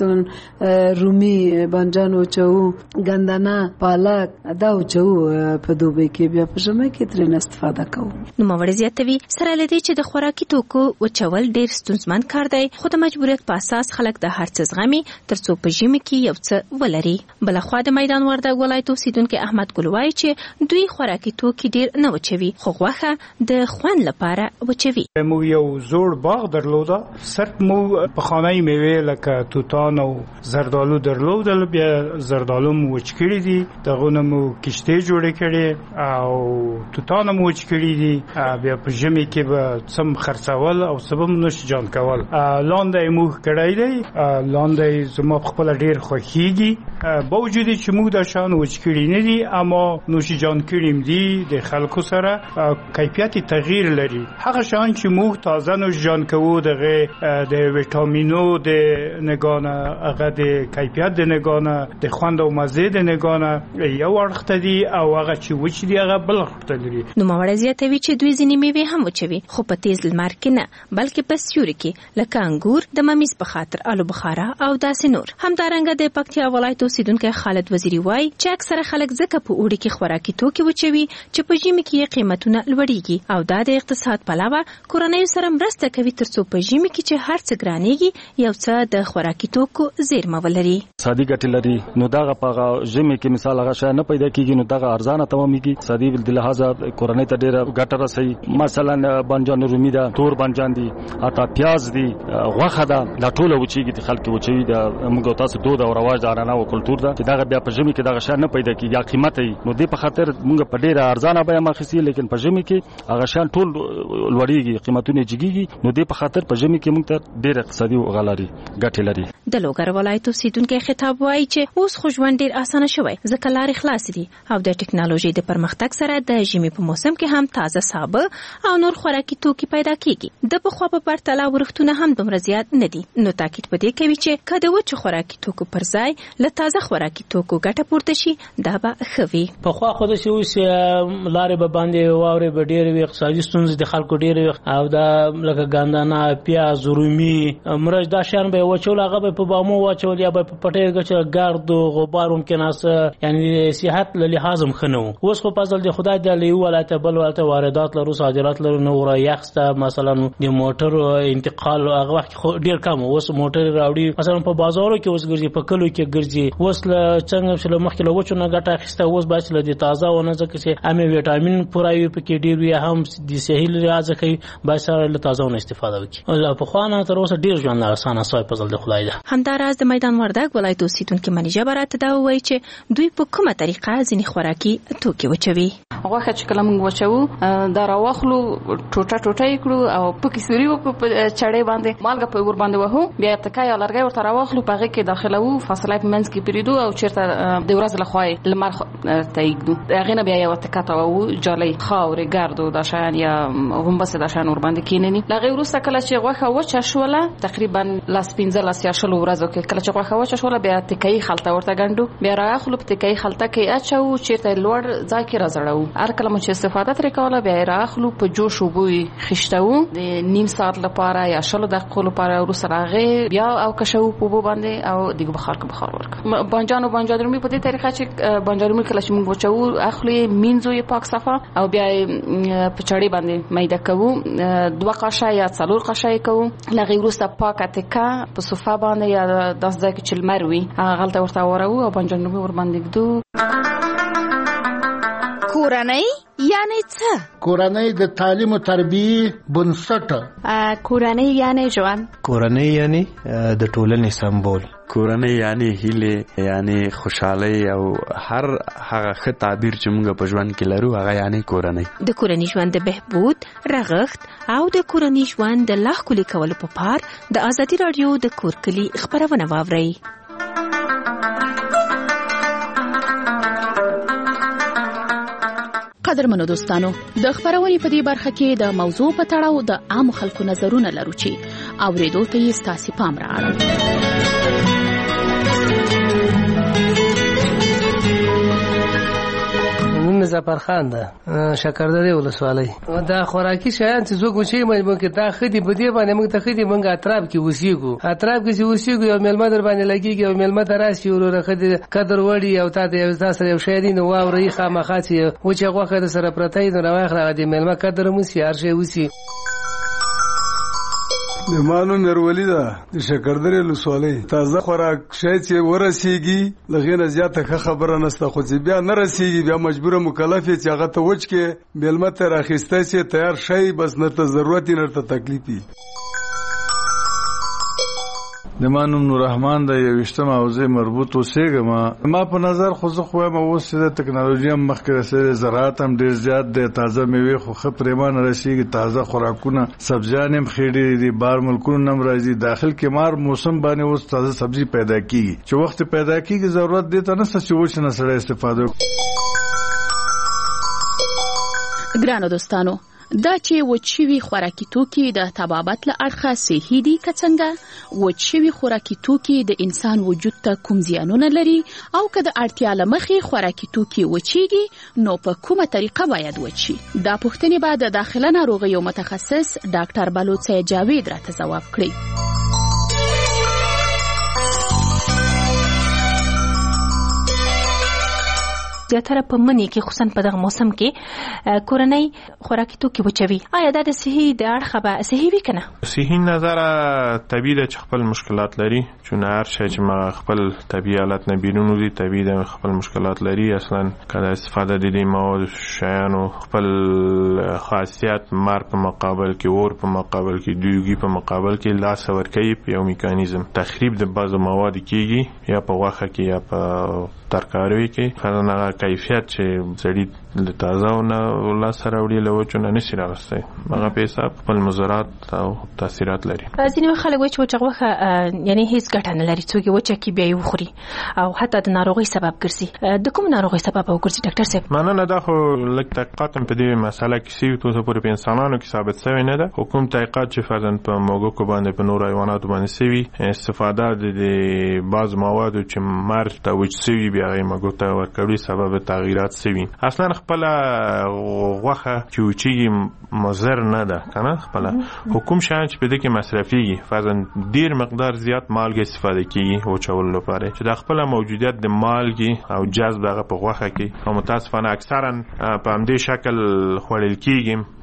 مثلا رومي بانجان وچوو، ګندنه، پالک دا وچوو په دوبۍ کې، بیا په ژمي کې ترې استفاده کوو. نوموړی زیاتوي سره له دې چې د خوراکي توکو وچول ډېر ستونزمن کار دی، خو د مجبوریت په اساس خلک د هر څه زغمي ترڅو په ژمي کې یو څه ولري. بلخوا د میدان وردګ ولایت اوسیدونکي احمد ګل وایي چې دوی خوراکي توکي ډېر نه وچوي، خو غوښه د خوند لپاره وچوي. مو یو زوړ باغ درلوده، صرف مو پخوانی میوې لکه توتان او زردالو درلودل، بیا زردالو مو وچ کړي دي، دغه مو کشتۍ جوړې کړي او توتان مو وچ کړي دي. بیا په ژمي کې به سم خرڅول او سبم نوش جان کول. لاندې مو کړای دی، لاندې زما خپل ډیر خوښیږي، با وجود چې موږ د شان وچ کړي نه دي، اما نوش جان کړیم دي د خلکو سره کیفیت تغییر لري. هغه شان چې موږ تازه نوش جان کوو دغه د ویټامینو د نگانه، هغه د کیفیت د نگانه، د خوند او مزه د نگانه یو اړخ ته دي، او هغه چې وچ دي هغه بل اړخ ته لري. نو مورز یاتوي چې دوی ځینې میوې هم وچوي، خو په تیز لمر کې نه، بلکې په سیوري کې، لکه انګور د ممیز په خاطر، آلو بخارا او داسې نور. همدارنګه د پکتیا ولایت اوسیدونکی خالد وزیری وایي چې اکثره خلک ځکه په اوړي کې خوراکي توکي وچوي چې په ژمي کې یې قیمتونه لوړیږي، او دا د اقتصاد پلوه کورنیو سره مرسته کوي ترڅو په ژمي کې چې هر څه ګرانېږي یو څه د خوراکي توکو زیرمه ولري. اقتصادي ګټې لري، نو دغه په ژمي کې مثال هغه شی نه پیدا کیږي، نو دغه ارزانه تمامېږي. اقتصادي د لحاظه کورنۍ ته ډېره ګټه رسوي. مثلا بانجان رومي ده، تور بانجان دي، اته پیاز دي، غوښه ده، دا ټول وچیږي د خلک وچوي. د موږ تاسو دود او رواج د ارانه او کلچر ده چې دغه بیا په ژمي کې دغه شی نه پیدا کیږي یا قیمت یې، نو دې په خاطر موږ په ډیره ارزانه بیه مخسي، لیکن په ژمي کې هغه شی ټول لوړیږي، قیمتونه جګیږي، نو دې په خاطر په ژمي کې موږ ته ډیره اقتصادي غلاري ګټې لري. د لوګر ولایت اوسیدونکي خطاب وایي چې اوس خو ژوند ډیر اسانه شوی، ځکه لارې خلاص دي او د ټکنالوژي د پرمختګ سره د ژمي په موسم کې هم تازه سابه او نور خوراکي توکي پیدا کیږي. د پخوا په پرتله ورښتونه هم دومره زیات نه دي. نو تاکید په دې کوي چې که د وچو خوراکي توکو پر ځای له تازه خوراکي توکو ګټه پورته شي، دا به ښه وي. پخوا خو داسې اوس لارې به باندې واورې به ډېرې وي، اقتصادي ستونزې د خلکو ډېرې وي، او دا لکه ګندنه، پیاز، رومي، مرچ، دا شیان به یې وچول، هغه به په بامو واچول یا به په پټۍ کې ګرد و غبار ممکن است، یعنی صحت له لحاظ هم ښه نه و. اوس خو فضل د خدای د یو ولایت بل ولایت واردات لرو، صادرات لرو، نو را یخسته مثلا د موټر انتقال هغه وخت ډېر کم، اوس موټر راوړي مثلا په بازارو کې اوس ګرځي، په کلو کې ګرځي. اوس له څنګه چې مخکې له وچو نه ګټه اخیسته، اوس باید له دې تازه ونه ځکه چې امي ویټامین پوره وي پکې ډېر وي، هم د صحي لحاظ کوي، باید سره له تازه ونه استفاده وکړي. له پخوا نه تر اوسه ډېر ژوند اسانه سوی په ځل د خدای ده. همداراز د میدان وردګ ولایت اوسیدونکي منیجه براته دا وایي چې دوی په کومه طریقه ځینې خوراکي توکي وچوي. غوښه چې کله موږ وچو دا راوخلو ټوټه ټوټه یې کړو او پکې سوري وکړو په چړې باندې مالګه په ور باندې وهو بیا تکای او لرګي ورته راوخلو په هغه کې داخلو فاصله په منځ کې پریدو او چیرته د ورځ له خوا لمر ته یګدو هغه نه بیا یو تکاته او جالي خاورې ګردو د شان یا غومبسه د شان ور باندې کیننی لغه ورسته کله چې غوښه وچه شوله تقریبا لاس پنځه لاس یا شلو ورځو کې کله چې غوښه وچه شوله بیا تکای خلطه ورته ګندو بیا راخلو په تکای خلطه کې اچو چیرته لوړ ځای کې راځړو هر کله چې استفاده ترې کوله بیا راخلو په جوش وبوي خشتو د نیم ساعت لپاره یا شلو دقیقو لپاره ورسره راغې بیا او کشو په بو باندې او دیګه بخار کې بخار ورک بانجان او بانجان رومي په دې طریقه چې بانجان رومي کله چې موږ وچو اخلي مینځو یې پاک صفه او بیا په چړې باندې میده کوو دوه قاشه یا څلور قاشه کوو لغه ورسته پاکه تکا په صفه باندې یا داس ځکه چې لمر وي هغه غلطه ورته ورو او بانجان رومي ور باندې ګدو کورنۍ یعنی څه؟ کورنۍ د تعلیم او تربیه بنسټ. کورنۍ یعنی ژوند. کورنۍ یعنی د ټولنې سمبول. کورنۍ یعنی هیله یعنی خوشحالي او هر هغه ښه تعبیر چې موږ په ژوند کې لرو هغه یعنی کورنۍ. د کورنۍ ژوند د بهبود رغښت او د کورنۍ ژوند د لا ښکلي کولو په پار د ازادي رادیو د کورکلي خبرونه واورئ. قدرمنو دوستانو د خبرونې په دې برخه کې د موضوع په تړاو د عام خلکو نظرونه لرو چې اوریدو ته یې ستاسو پام رااړم. ظفر خان ده شکردرې ولسوالۍ دا خوراکي شیان چې زوګو چې مې کې دا خدي په دې باندې موږ ته خدي موږ اطراف کې وسیګو اطراف کې چې وسیګو یو ملما در باندې لګيږي او ملما دراسي ورو خدي قدر وړي او تا دې تاسو یو شی دین او اوري خامخا چې و چې غوخه د سره پرتای نو راخره دې ملما قدر مو سي هر شی وسی. د مانو مرولي ده د شکردرې لسوالۍ تازه خوراک شای چې ورسیږي لغینه زیاته خبره نسته خو چې بیا نه رسیږي بیا مجبور مکلف چې هغه ته وچ کې ملمت راخسته سي تیار شای بس نه ته ضرورت نه ته تکلیفي. د مانو نور رحمان د یو اجتماع اوزه مربوط اوسېګما ما په نظر خو زه خو ما اوس د ټکنالوژي هم مخکې رسېږي زراعت هم ډېر زیات د تازه میوه خو خپرېمان رسېږي تازه خوراکونه سبزیان هم خېډې دي بار ملکونو هم راځي داخل کې مار موسم باندې اوس تازه سبزی پیدا کیږي چې وخت پیدا کیږي ضرورت دي ته نه چې وښ نه سره استفاده وکړي. ګرانو دوستانو دا چې وچوي خوراکي توکي د طبابت له اړخه صحي دي که څنګه وچوي خوراکي توکي د انسان وجود ته کوم زیانونه لري او که د اړتیا له مخې خوراکي توکي وچیږي نو په کومه طریقه باید وچی دا پوښتنې به د داخله ناروغیو متخصص ډاکټر بلوڅ جاوید راته ځواب کړي. زیاتره په منی کې خصوصا په دغه موسم کې کورنۍ خوراکي توکي وچوي آیا دا د صحي د اړخه به صحي وي کنه؟ صحي نظر طبيعي د خپل مشکلات لري چې هر شی چې ما خپل طبيعي حالت نه بیرون دي طبيعي د خپل مشکلات لري اصلا کله استفاده د دې مواد شیانو خپل خاصیت مار په مقابل کې اور په مقابل کې دویږي په مقابل کې لاس ورکوي په یو میکانیزم تخریب د بعضو مواد کیږي یا په واخه کې یا په ترکاروي کې خدانه کیفیت چې سړی د تازه او نه لا سره وړي له وچو نه نشي راغسته هغه په حساب خپل مضرات او تاثیرات لري. ځینې خلک وایي چې وچغه یعنی هیڅ ګټه نه لري څوک وچه کې بیا یو خوري او حتی د ناروغي سبب ګرځي د کوم ناروغي سبب وګرځي ډاکټر صاحب؟ مننه دا خو لږ تحقیقات په دې مسله کې سی تو په پورې انسانانو کې ثابت شوی نه ده حکومت تحقیقات چې فرضاً په موګو باندې په نور حیوانات باندې سوي استفاده د بعض موادو چې مر ته وچ سوي بیا یې موګو ته ورکړي سبب تغییرات سوي اصلا خپل غوخه چې وچی مضر نه ده کنه خپل حکومت شان چې په دې کې مصرفي فرضاً ډیر مقدار زیات مالګه استفاده کیږي او چول لپاره چې د خپل موجودیت د مالګي او جذب دغه په غوخه کې او متاسفانه اکثرا په همدې شکل خوړل کیږي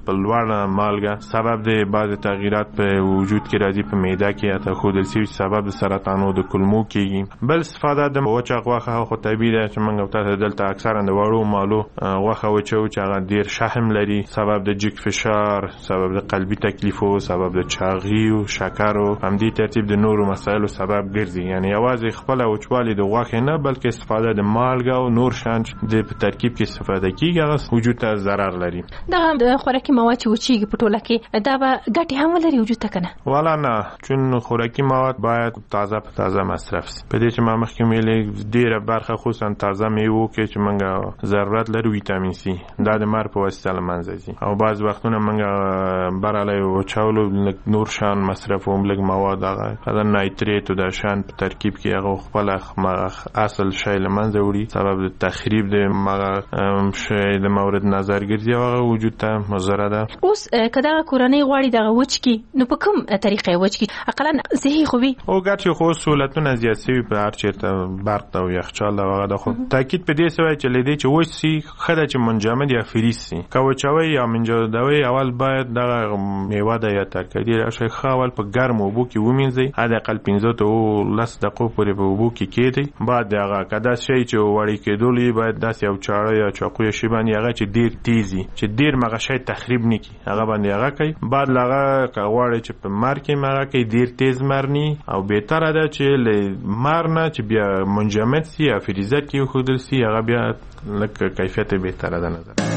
په لوړه مالګه سبب د بعض تغییرات په وجود کې راځي په معده کې یا ښودل شوي سبب د سرطانو د کولمو کېږي. بل استفاده د وچه غوښه خو طبیعي ده چې موږ تاسو دلته اکثرا د وړو مالو غوښه وچو چې هغه ډېر شحم لري، سبب د جګ فشار، سبب د قلبي تکلیفو، سبب د چاغي او شکر او همدې ترتیب د نورو مسایلو سبب ګرځي. یعنی یوازې خپل وچوالي د غوښې نه بلکې استفاده د مالګه او نور شان د ترکیب کې استفاده کیږي هغه وجود ته ضرر لري. دا د خوراکي مواد چې وچیږي په ټوله کې دا به ګټې هم ولري وجود ته کنه؟ والا نه، چون خوراکي مواد باید تازه په تازه مصرف شي. په دې چې ما مخکې ویلې ډیره برخه خصوصا تازه میوه کې چې موږ ضرورت لرو ویټامین سی دا د مار په واسطه لمنځه ځي، او بعض وختونه موږ براله وچولو نور شان مصرف هم لږ مواد هغه د نایتریت او د شان په ترکیب کې هغه خپل اصل شی لمنځه وړي، سبب د تخریب د مغه شی د مورد نظر ګرځي او هغه وجود ته مضره ده. اوس کدا کورنۍ غواړي دغه وچ کی نو په کوم طریقې وچ کی اقلا صحیح خو وي او ګټه خو سہولتونه زیات شوي په هر چیرته برق او یخچال دا هغه د خو تاکید په دې سوی چې لیدي چې وچ سي خدای چې منجمد یا فریز سي کوچوي یا منجمدوي اول باید دغه میوه د یا ترکیب راشي خاول په ګرم اوبو کې ومینځي حداقل پنځه ته لس دقیقې پورې په اوبو کې کېدی، بعد هغه کدا شي چې وړي کېدلی باید داس یو چاړه یا چاقو یا شی باندې هغه چې ډیر تیزي چې ډیر مغه شي تخریب نکي هغه باندې هغه کوي، بعد لغه کغواړي چې په مار کې مغه کوي ډیر تیز مرني او بهتره ده چې مار نه چې بیا منجمد سي یا فریزر کې خودل سي هغه بیا لکه کیفیت بهتره ده نظر